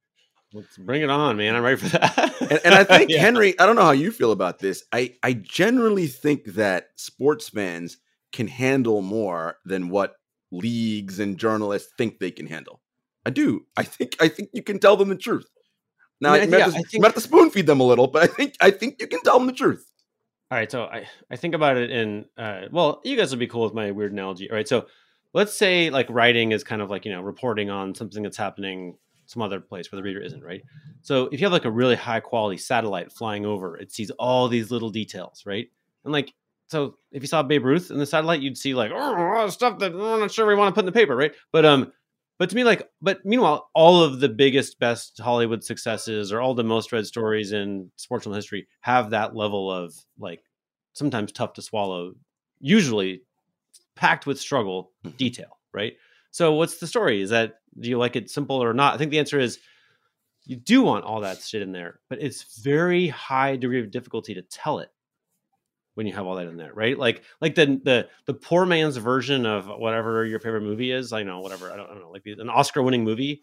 Let's bring it on, man. I'm ready for that. and I think, Henry, I don't know how you feel about this. I generally think that sports fans can handle more than what leagues and journalists think they can handle. I do. I think you can tell them the truth. Now, you might have to spoon feed them a little, but I think you can tell them the truth. All right, so I think about it in you guys will be cool with my weird analogy. All right, so let's say like writing is kind of like reporting on something that's happening some other place where the reader isn't, right? So if you have like a really high quality satellite flying over, it sees all these little details, right? And like so, if you saw Babe Ruth in the satellite, you'd see like stuff that I'm not sure we want to put in the paper, right? But to me, but meanwhile, all of the biggest, best Hollywood successes or all the most read stories in sports journal history have that level of like sometimes tough to swallow, usually packed with struggle detail, right? So what's the story? Do you like it simple or not? I think the answer is you do want all that shit in there, but it's very high degree of difficulty to tell it when you have all that in there, right? Like the poor man's version of whatever your favorite movie is, I don't know, like an Oscar-winning movie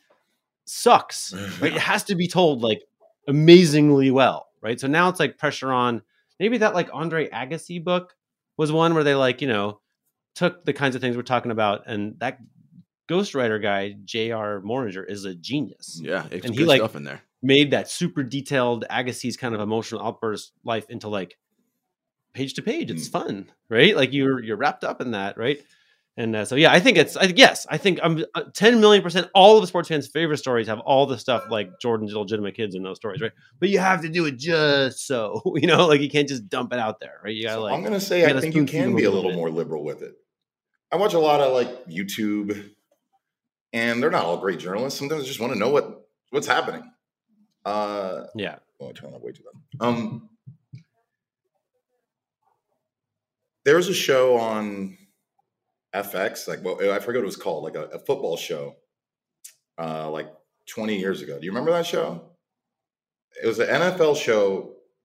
sucks, right? It has to be told like amazingly well, right? So now it's like pressure on. Maybe that like Andre Agassi book was one where they like took the kinds of things we're talking about, and that ghostwriter guy J.R. Moringer is a genius. Yeah, it's and good he stuff in there. Made that super detailed Agassi's kind of emotional outburst life into like page to page. It's fun, right? Like you're wrapped up in that, right? And so, yeah, I think I'm 10 million% all of the sports fans' favorite stories have all the stuff like Jordan's illegitimate kids in those stories, right? But you have to do it just so, like you can't just dump it out there, right? You gotta I'm going to say, I think you can be a little more liberal with it. I watch a lot of like YouTube, and they're not all great journalists. Sometimes I just want to know what's happening. Yeah. Oh, I turned that way too loud. There was a show on FX, I forget what it was called, like a football show, like 20 years ago. Do you remember that show? It was an NFL show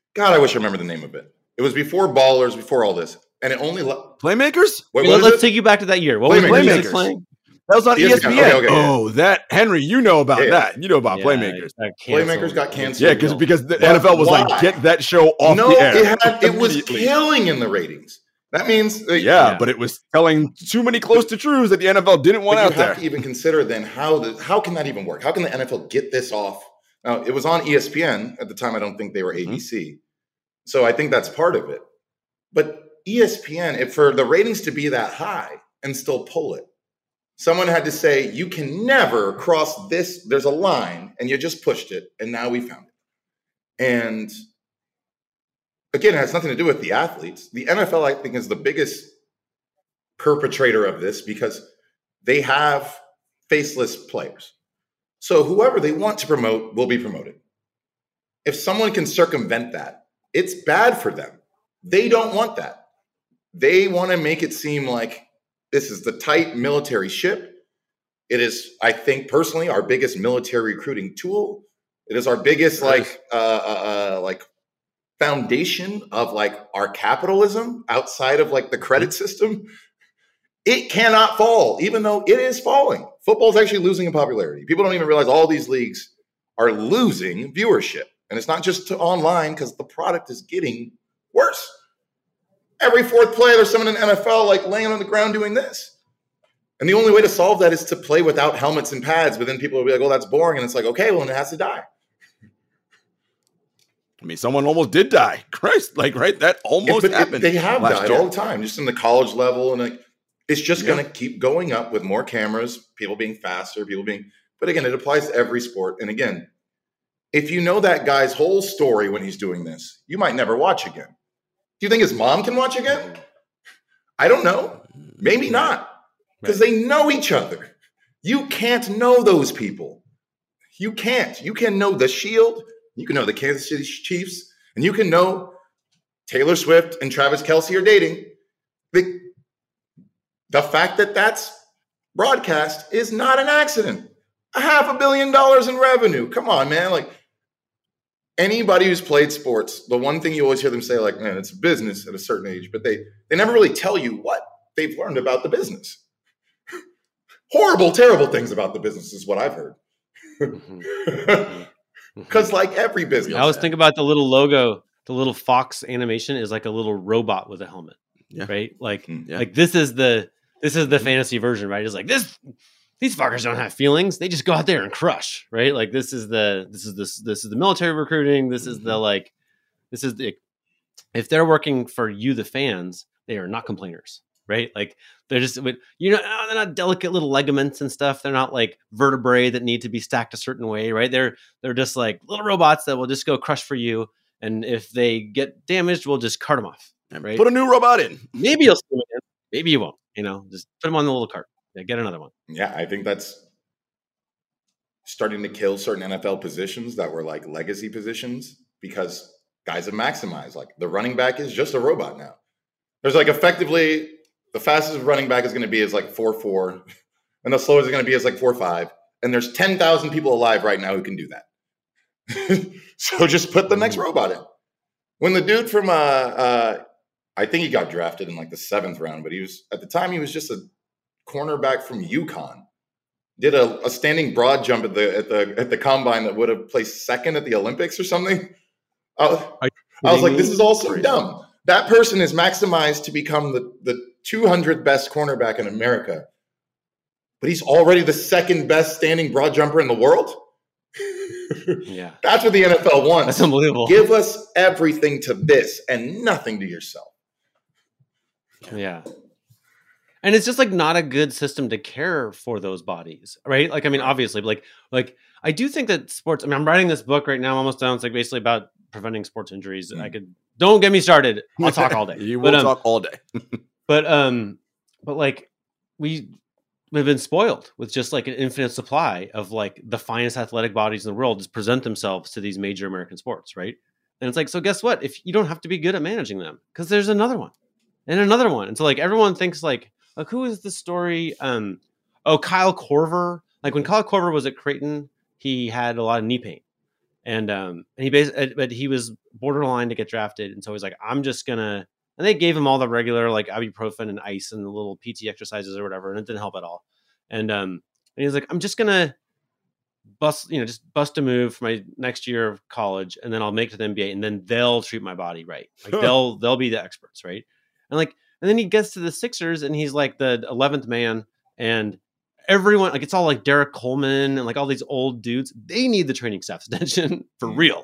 God, I wish I remember the name of it. It was before Ballers, before all this. And it only... Playmakers? Let's take you back to that year. What was Playmakers playing? That was on ESPN. Okay. Oh, that Henry, you know about that. You know about Playmakers. Playmakers got canceled. Yeah, because the NFL was like, get that show off the air. It was killing in the ratings. That means but it was telling too many close to truths that the NFL didn't want out there. You have to even consider then how can that even work? How can the NFL get this off? Now, it was on ESPN at the time. I don't think they were ABC. So I think that's part of it. But ESPN, for the ratings to be that high and still pull it, someone had to say, you can never cross this. There's a line, and you just pushed it, and now we found it. And again, it has nothing to do with the athletes. The NFL, I think, is the biggest perpetrator of this because they have faceless players. So whoever they want to promote will be promoted. If someone can circumvent that, it's bad for them. They don't want that. They want to make it seem like this is the tight military ship. It is, I think, personally, our biggest military recruiting tool. It is our biggest foundation of like our capitalism outside of like the credit system. It cannot fall, even though it is falling. Football is actually losing in popularity. People don't even realize all these leagues are losing viewership. And it's not just to online because the product is getting worse. Every fourth play, there's someone in the NFL like laying on the ground doing this. And the only way to solve that is to play without helmets and pads. But then people will be like, oh, that's boring. And it's like, okay, well, then it has to die. I mean, someone almost did die. Christ, right? That almost happened. They have died all the time, just in the college level. And it's just going to keep going up with more cameras, people being faster, but again, it applies to every sport. And again, if you know that guy's whole story when he's doing this, you might never watch again. Do you think his mom can watch again? I don't know. Maybe not. Because they know each other. You can't know those people. You can't. You can know the Shield. You can know the Kansas City Chiefs. And you can know Taylor Swift and Travis Kelce are dating. The fact that that's broadcast is not an accident. $500 million in revenue. Come on, man. Like, anybody who's played sports, the one thing you always hear them say, like, man, it's a business at a certain age, but they never really tell you what they've learned about the business. Horrible, terrible things about the business is what I've heard. Because like every business. I always think about the little logo, the little Fox animation is like a little robot with a helmet, right? Like this is the fantasy version, right? It's like these fuckers don't have feelings. They just go out there and crush, right? Like this is the military recruiting. This is the if they're working for you, the fans, they are not complainers, right? Like they're just, they're not delicate little ligaments and stuff. They're not like vertebrae that need to be stacked a certain way, right? They're just like little robots that will just go crush for you. And if they get damaged, we'll just cart them off, right? Put a new robot in. Maybe you'll see them again. Maybe you won't, just put them on the little cart. Yeah, get another one. Yeah, I think that's starting to kill certain NFL positions that were like legacy positions because guys have maximized. Like the running back is just a robot now. There's like effectively the fastest running back is going to be is like 4.4, and the slowest is going to be is like 4.5. And there's 10,000 people alive right now who can do that. So just put the next robot in. When the dude from I think he got drafted in like the 7th round, but he was just a cornerback from UConn, did a standing broad jump at the combine that would have placed second at the Olympics or something. I was like, this is all so dumb. That person is maximized to become the 200th best cornerback in America, but he's already the 2nd best standing broad jumper in the world. Yeah, that's what the NFL wants. That's unbelievable. Give us everything to this and nothing to yourself. Yeah. And it's just like not a good system to care for those bodies, right? Like, I mean, obviously, like I do think that sports. I mean, I'm writing this book right now, almost done. It's like basically about preventing sports injuries. Don't get me started. I'll talk all day. You will talk all day. but like we've been spoiled with just like an infinite supply of like the finest athletic bodies in the world just present themselves to these major American sports, right? And it's like, so guess what? If you don't have to be good at managing them, because there's another one and another one, and so like everyone thinks like who is the story? Kyle Korver. Like when Kyle Korver was at Creighton, he had a lot of knee pain. and he was borderline to get drafted, and so he's like, I'm just gonna. And they gave him all the regular like ibuprofen and ice and the little PT exercises or whatever, and it didn't help at all. And he's like, I'm just gonna bust a move for my next year of college, and then I'll make it to the NBA, and then they'll treat my body right. Like they'll be the experts, right? And then he gets to the Sixers, and he's like the 11th man, and everyone, like, it's all like Derek Coleman and like all these old dudes. They need the training staff's attention for real.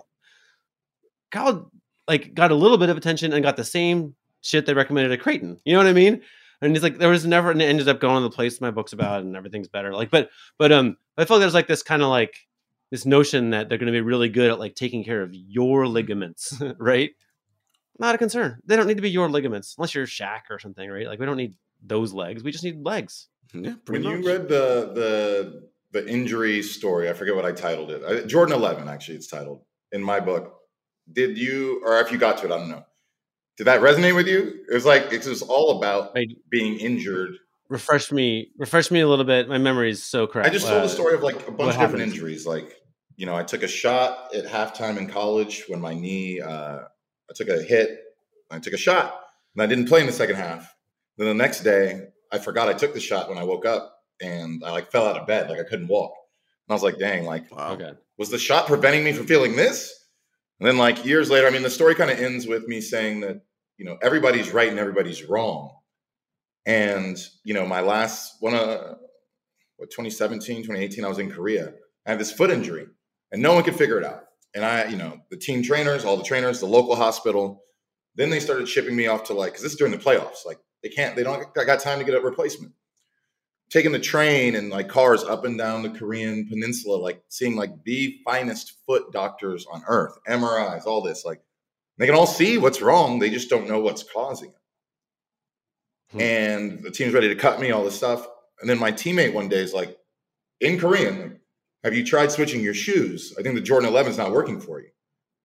Kyle like got a little bit of attention and got the same shit they recommended at Creighton. You know what I mean? And he's like, there was never, and it ended up going to the place my book's about, and everything's better. Like, but I feel like there's like this kind of like this notion that they're going to be really good at like taking care of your ligaments, right? Not a concern. They don't need to be your ligaments unless you're Shaq or something, right? Like, we don't need those legs. We just need legs. Yeah. When you read the injury story, I forget what I titled it. Jordan 11, actually, it's titled in my book. Did you, or if you got to it, I don't know. Did that resonate with you? It was all about being injured. Refresh me a little bit. My memory is so crap. I just told a story of like a bunch of different injuries. Like, I took a shot at halftime in college when my knee, I took a hit. I took a shot and I didn't play in the second half. Then the next day, I forgot I took the shot when I woke up, and I like fell out of bed. Like, I couldn't walk. And I was like, dang, like, wow. Was the shot preventing me from feeling this? And then like years later, I mean, the story kind of ends with me saying that, everybody's right and everybody's wrong. And, my last one, 2017, 2018, I was in Korea. I had this foot injury and no one could figure it out. And the team trainers, all the trainers, the local hospital, then they started shipping me off to because this is during the playoffs. Like, they don't got time to get a replacement. Taking the train and like cars up and down the Korean peninsula, like seeing like the finest foot doctors on earth, MRIs, all this, like they can all see what's wrong. They just don't know what's causing it. And the team's ready to cut me, all this stuff. And then my teammate one day is like, in Korean, like, have you tried switching your shoes? I think the Jordan 11 is not working for you.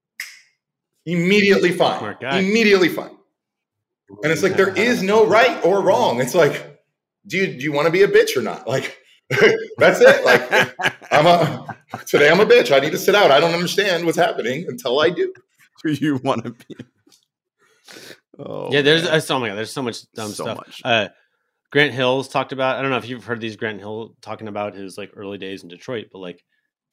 Immediately fine. Immediately fine. And it's like, there is no right or wrong. It's like, do you want to be a bitch or not? Like, that's it. Like, today I'm a bitch. I need to sit out. I don't understand what's happening until I do. Do you want to be? Oh, yeah, there's so much dumb stuff. Grant Hill's talked about, I don't know if you've heard these, Grant Hill talking about his like early days in Detroit, but like,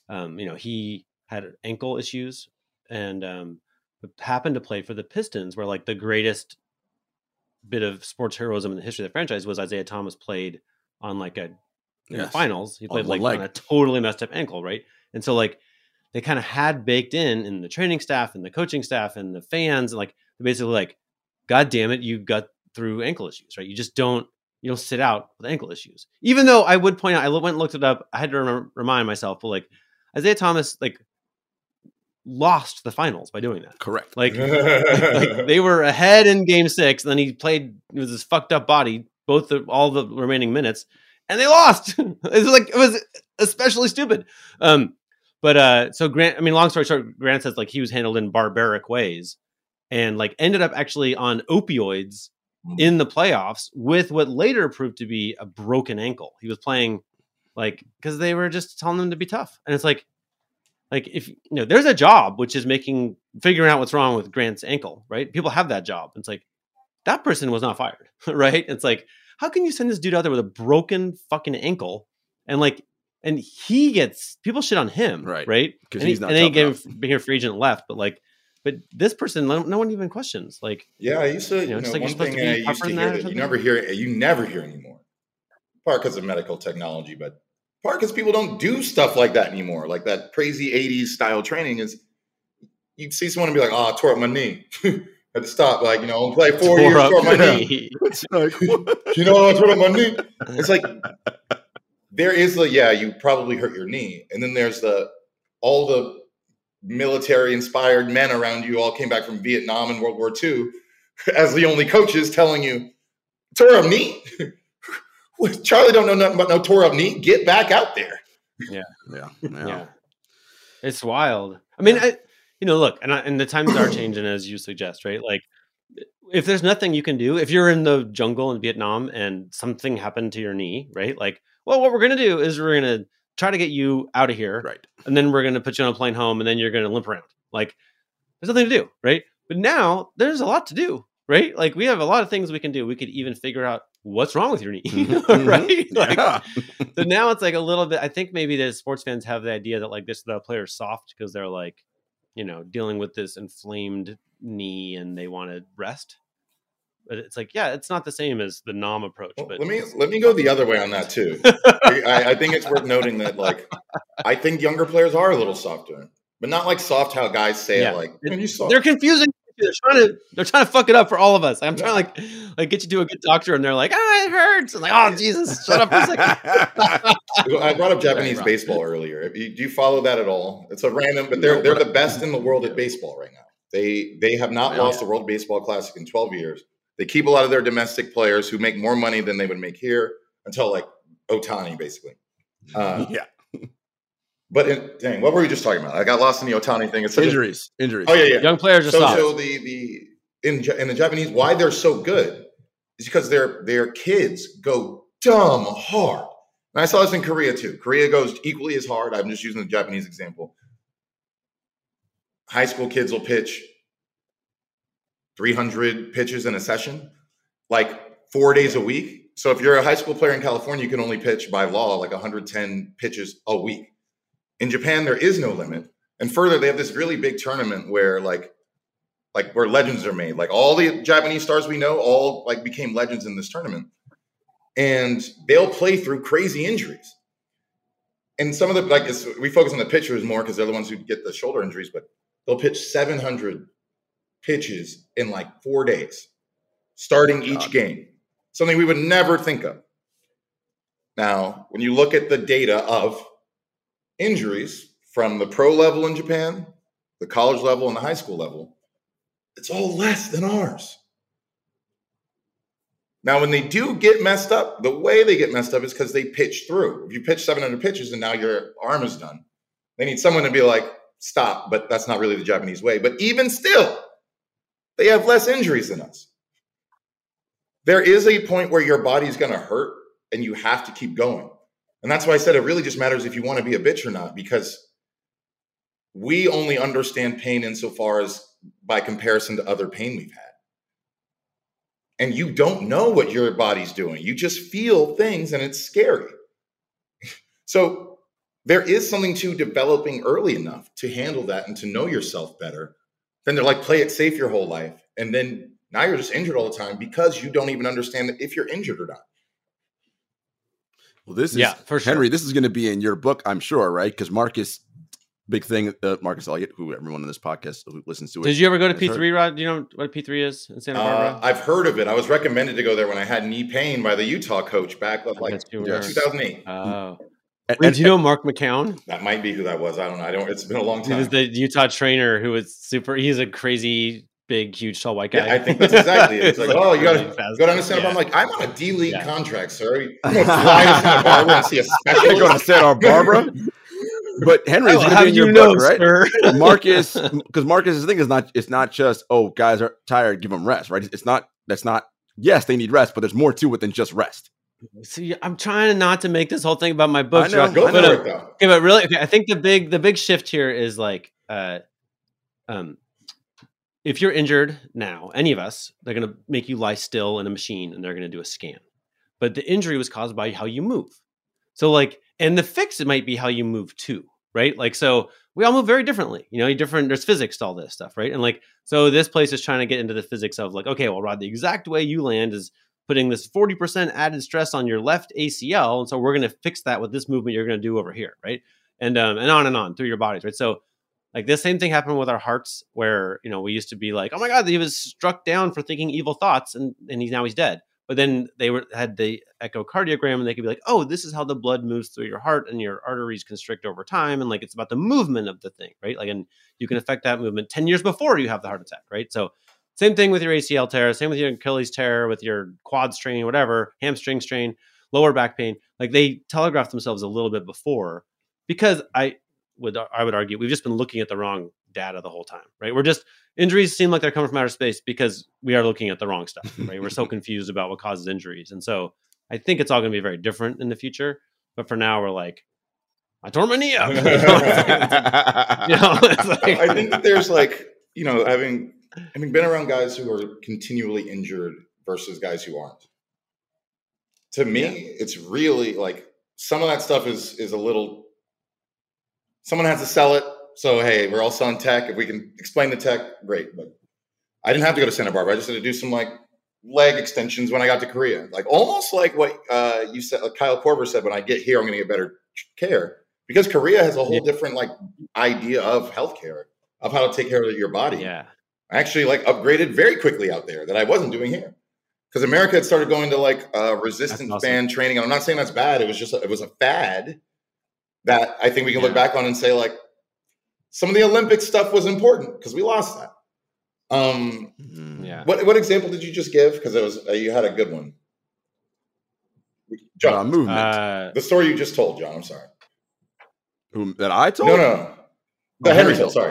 he had ankle issues and happened to play for the Pistons, where like the greatest bit of sports heroism in the history of the franchise was Isaiah Thomas played on like in the finals. He played like on a totally messed up ankle, right? And so like they kind of had baked in the training staff and the coaching staff and the fans, and like basically like, God damn it, you got through ankle issues, right? You just don't sit out with ankle issues. Even though I would point out, I went and looked it up. I had to remind myself, but like Isaiah Thomas like lost the finals by doing that. Correct. Like they were ahead in game 6, and then he played with his fucked up body all the remaining minutes, and they lost. It was especially stupid. So Grant, I mean, long story short, Grant says like he was handled in barbaric ways and like ended up actually on opioids in the playoffs with what later proved to be a broken ankle. He was playing like, because they were just telling him to be tough. And it's like if there's a job which is figuring out what's wrong with Grant's ankle, right? People have that job. It's like that person was not fired, right? It's like, how can you send this dude out there with a broken fucking ankle and he gets people shit on him, right? Because he's not. And then he gave being a free agent left, but this person, no one even questions. Like, yeah, I used to. One thing I used to hear that you never hear anymore. Part because of medical technology, but part because people don't do stuff like that anymore. Like that crazy 80s style training is, you'd see someone and be like, I tore up my knee. Had to stop, I'll play 4 years, tore up my knee. I tore up my knee. It's like, there is you probably hurt your knee. And then there's all the military inspired men around you all came back from Vietnam and World War II as the only coaches telling you, tore up knee? Charlie don't know nothing about no tore up knee. Get back out there. Yeah. It's wild. I mean, look, and the times are changing as you suggest, right? Like, if there's nothing you can do, if you're in the jungle in Vietnam and something happened to your knee, right? Like, well, what we're going to do is we're going to try to get you out of here. Right. And then we're going to put you on a plane home and then you're going to limp around. Like there's nothing to do. Right. But now there's a lot to do. Right. Like we have a lot of things we can do. We could even figure out what's wrong with your knee. Right. Like, so now it's like a little bit, I think maybe the sports fans have the idea that like the player's soft because they're like, you know, dealing with this inflamed knee and they want to rest. But it's like, yeah, it's not the same as the NOM approach. Well, but let me go the other way on that too. I think it's worth noting that like I think younger players are a little softer, but not like soft how guys say it. Like they're confusing. They're trying to fuck it up for all of us. I'm trying to like get you to a good doctor, and they're like, it hurts. I'm like, oh Jesus, shut up for a second. I brought up Japanese baseball earlier. Do you follow that at all? It's a random, but they're the best in the world at baseball right now. They have not lost the World Baseball Classic in 12 years. They keep a lot of their domestic players who make more money than they would make here until like Ohtani, basically. But dang, what were we just talking about? I got lost in the Ohtani thing. It's injuries. Oh yeah. Young players are soft. So in the Japanese, why they're so good is because their kids go dumb hard. And I saw this in Korea too. Korea goes equally as hard. I'm just using the Japanese example. High school kids will pitch 300 pitches in a session, like 4 days a week. So if you're a high school player in California, you can only pitch by law like 110 pitches a week. In Japan, there is no limit. And further, they have this really big tournament where like where legends are made. Like all the Japanese stars we know all like became legends in this tournament. And they'll play through crazy injuries. And some of the, we focus on the pitchers more because they're the ones who get the shoulder injuries, but they'll pitch 700 pitches in like 4 days, starting each game. Something we would never think of. Now, when you look at the data of injuries from the pro level in Japan, the college level, and the high school level, it's all less than ours. Now, when they do get messed up, the way they get messed up is because they pitch through. If you pitch 700 pitches and now your arm is done, they need someone to be like, stop, but that's not really the Japanese way. But even still, they have less injuries than us. There is a point where your body's going to hurt and you have to keep going. And that's why I said it really just matters if you want to be a bitch or not, because we only understand pain insofar as by comparison to other pain we've had. And you don't know what your body's doing. You just feel things and it's scary. So there is something to developing early enough to handle that and to know yourself better. Then they're like, play it safe your whole life. And then now you're just injured all the time because you don't even understand if you're injured or not. Well, this is for sure. Henry, this is going to be in your book, I'm sure, right? Because Marcus, big thing, Marcus Elliott, who everyone on this podcast who listens to it. Did you ever go to P3, Rod? Do you know what P3 is in Santa Barbara? I've heard of it. I was recommended to go there when I had knee pain by the Utah coach back like 2008. Oh. Wait, do you know Mark McCown? That might be who that was. I don't know. It's been a long time. He was the Utah trainer who was he's a crazy, big, huge, tall white guy. Yeah, I think that's exactly it. It's like, you got to go down to Santa Barbara. I'm like, I'm on a D-League contract, sir. I'm going to fly to Santa Barbara and see a specialist. Go to Santa Barbara? But Henry, it's going to be in your book, right? Marcus, because Marcus's thing is it's not just, guys are tired, give them rest, right? That's not, yes, they need rest, but there's more to it than just rest. See, I'm trying not to make this whole thing about my book. I know, go for it, though. Okay, but really, I think the big shift here is like, if you're injured now, any of us, they're going to make you lie still in a machine and they're going to do a scan. But the injury was caused by how you move. So like, and the fix, it might be how you move too, right? Like, so we all move very differently, there's physics to all this stuff, right? And like, so this place is trying to get into the physics of like, okay, well, Rod, the exact way you land is putting this 40% added stress on your left ACL. And so we're going to fix that with this movement you're going to do over here, right? And on through your bodies, right? So like the same thing happened with our hearts where, we used to be like, oh my God, he was struck down for thinking evil thoughts and he's dead. But then they had the echocardiogram and they could be like, oh, this is how the blood moves through your heart and your arteries constrict over time. And like, it's about the movement of the thing, right? Like, and you can affect that movement 10 years before you have the heart attack, right? So same thing with your ACL tear, same with your Achilles tear, with your quad strain, whatever, hamstring strain, lower back pain. Like they telegraphed themselves a little bit before because I would argue we've just been looking at the wrong data the whole time, right? Injuries seem like they're coming from outer space because we are looking at the wrong stuff, right? We're so confused about what causes injuries. And so I think it's all going to be very different in the future. But for now, we're like, I tore my knee up. I think that there's having been around guys who are continually injured versus guys who aren't. To me, it's really like some of that stuff is a little. Someone has to sell it, so hey, we're all selling tech. If we can explain the tech, great. But I didn't have to go to Santa Barbara. I just had to do some leg extensions when I got to Korea, almost like what you said. Like Kyle Korver said, when I get here, I'm going to get better care because Korea has a whole different idea of healthcare, of how to take care of your body. Yeah, I actually upgraded very quickly out there that I wasn't doing here. Because America had started going to resistance band training. And I'm not saying that's bad. It was just it was a fad that I think we can look back on and say some of the Olympic stuff was important because we lost that. What example did you just give? Because it was you had a good one. John, movement. The story you just told, John. I'm sorry. That I told? No. The Henry Hill. Sorry.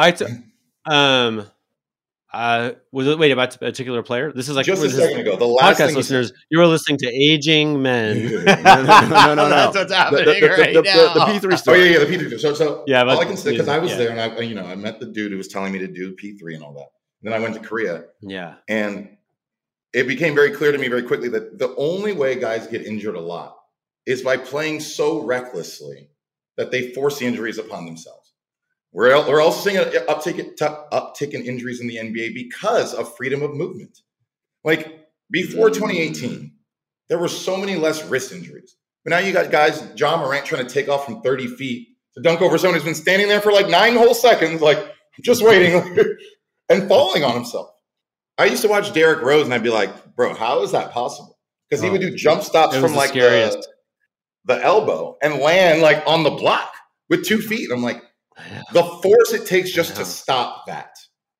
Was it about a particular player? This is just a second ago. The last podcast listeners, you were listening to Aging Men. No. That's what's happening right now. The P3 story. Oh yeah, the P3. So yeah, all I can say because I was there and I met the dude who was telling me to do P3 and all that. And then I went to Korea. Yeah, and it became very clear to me very quickly that the only way guys get injured a lot is by playing so recklessly that they force the injuries upon themselves. We're also seeing an uptick in injuries in the NBA because of freedom of movement. Before 2018, there were so many less wrist injuries. But now you got guys, John Morant, trying to take off from 30 feet to dunk over someone who's been standing there for 9 whole seconds, just waiting and falling on himself. I used to watch Derrick Rose and I'd be like, bro, how is that possible? Because he would do jump stops from the elbow and land on the block with 2 feet. I'm like, the force it takes just to stop that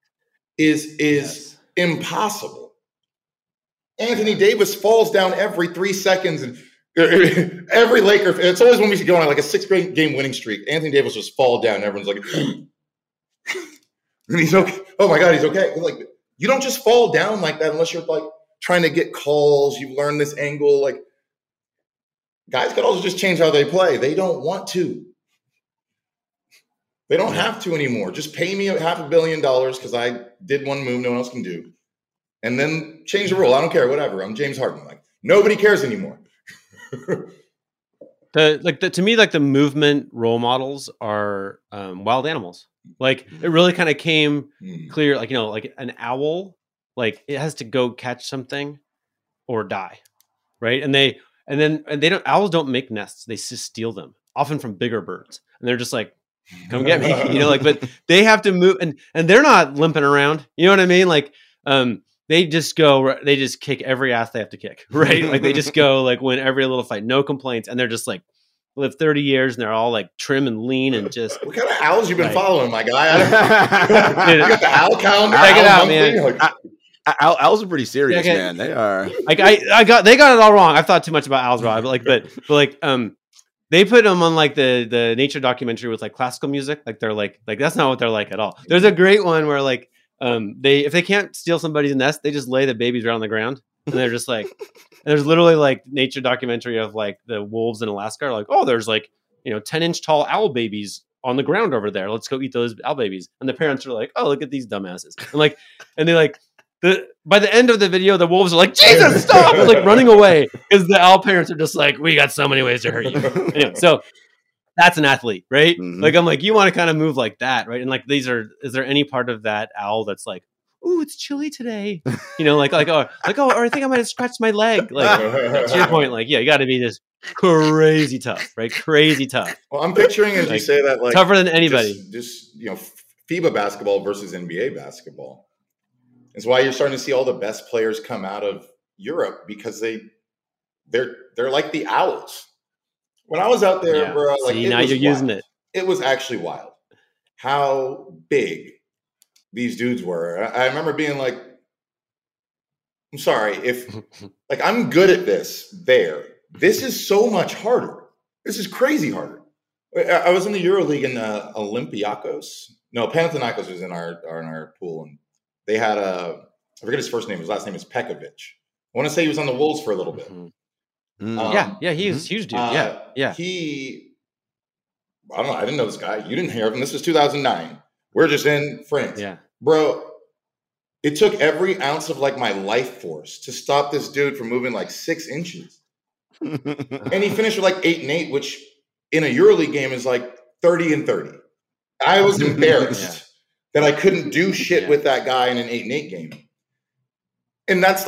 is impossible. Anthony Davis falls down every 3 seconds, and every Laker. It's always when we go on a 6-game winning streak. Anthony Davis just fall down. And everyone's like, and he's okay. Oh my God, he's okay. You don't just fall down like that unless you're trying to get calls. You've learned this angle. Guys could also just change how they play. They don't want to. They don't have to anymore. Just pay me $500 million because I did one move no one else can do. And then change the rule. I don't care, whatever. I'm James Harden. Nobody cares anymore. To me, the movement role models are wild animals. It really kind of came clear, an owl, it has to go catch something or die. Right. Owls don't make nests. They just steal them, often from bigger birds. And they're just come get me, but they have to move and they're not limping around. You know what I mean? They just kick every ass they have to kick, right? They just go win every little fight, no complaints. And they're just live 30 years and they're all trim and lean and just. What kind of owls you been following, my guy? You got the owl calendar. Check it out, man. Owls are pretty serious, man. They are. They got it all wrong. I've thought too much about owls, Rob. They put them on the nature documentary with classical music. They're that's not what they're at all. There's a great one where if they can't steal somebody's nest, they just lay the babies right on the ground. And they're just and there's literally nature documentary of the wolves in Alaska are there's 10-inch tall owl babies on the ground over there. Let's go eat those owl babies. And the parents are oh, look at these dumbasses. And they by the end of the video, the wolves are Jesus, stop! They're running away because the owl parents are just we got so many ways to hurt you. Anyway, so that's an athlete, right? Mm-hmm. You want to kind of move like that, right? And is there any part of that owl that's ooh, it's chilly today? Or I think I might have scratched my leg. To your point, you got to be just crazy tough, right? Crazy tough. Well, I'm picturing as you say that, tougher than anybody. Just FIBA basketball versus NBA basketball. It's why you're starting to see all the best players come out of Europe because they're like the owls. When I was out there, bro, now you're using it. It was actually wild how big these dudes were. I remember being I'm sorry if I'm good at this. This is so much harder. This is crazy harder. I was in the EuroLeague in Olympiakos. No, Panathinaikos was in our pool, and they had I forget his first name. His last name is Pekovic. I want to say he was on the Wolves for a little bit. Mm-hmm. He's huge dude. Yeah. He I don't know. I didn't know this guy. You didn't hear of him. This was 2009. We're just in France. Yeah. Bro, it took every ounce of like my life force to stop this dude from moving like 6 inches. And he finished with like 8-8, which in a EuroLeague game is like 30-30. I was embarrassed that I couldn't do shit with that guy in an 8-8 game. And that's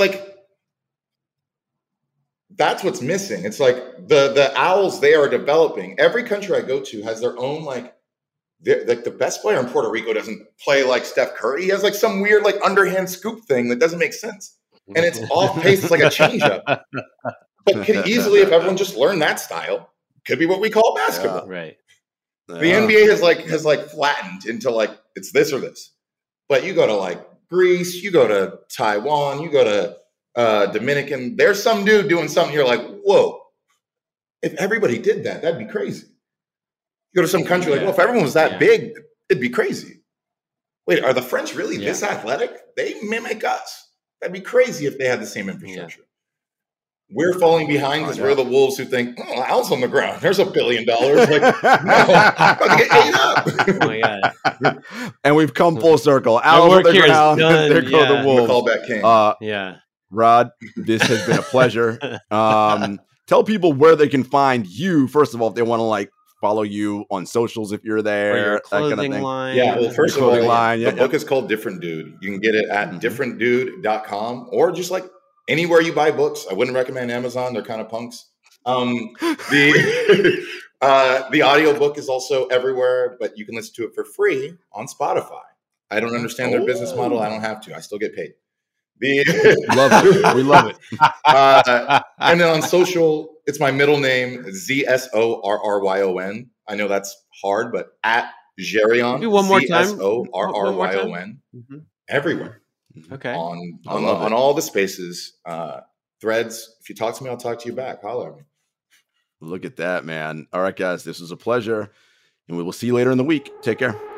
what's missing. It's like the Owls they are developing. Every country I go to has their own like the best player in Puerto Rico doesn't play like Steph Curry. He has like some weird like underhand scoop thing that doesn't make sense. And it's off pace. It's like a changeup. But could easily, if everyone just learned that style, could be what we call basketball. Right. The NBA has flattened into like it's this or this. But you go to like Greece, you go to Taiwan, you go to Dominican. There's some dude doing something here like, whoa. If everybody did that, that'd be crazy. You go to some country like, well, if everyone was that big, it'd be crazy. Wait, are the French really this athletic? They mimic us. That'd be crazy if they had the same infrastructure. We're falling behind because we're the wolves who think, oh, Owl's on the ground. There's $1 billion. Like, no, I'm about to get ate up. Oh my God. And we've come full circle. Owls on the ground. There go the wolves. Callback king. Rod, this has been a pleasure. Tell people where they can find you. First of all, if they want to like follow you on socials, if you're there, or your that kind of thing. line. Yeah, well, first of all, line. the book is called Different Dude. You can get it at differentdude.com or just like anywhere you buy books. I wouldn't recommend Amazon. They're kind of punks. The audiobook is also everywhere, but you can listen to it for free on Spotify. I don't understand their business model. I don't have to. I still get paid. Love it. We love it. And then on social, it's my middle name, ZSORRYON. I know that's hard, but at Zherion. Do one more time. ZSORRYON. Everywhere. Okay. On all the spaces, threads. If you talk to me, I'll talk to you back. Holler at me. Look at that, man. All right, guys, this was a pleasure, and we will see you later in the week. Take care.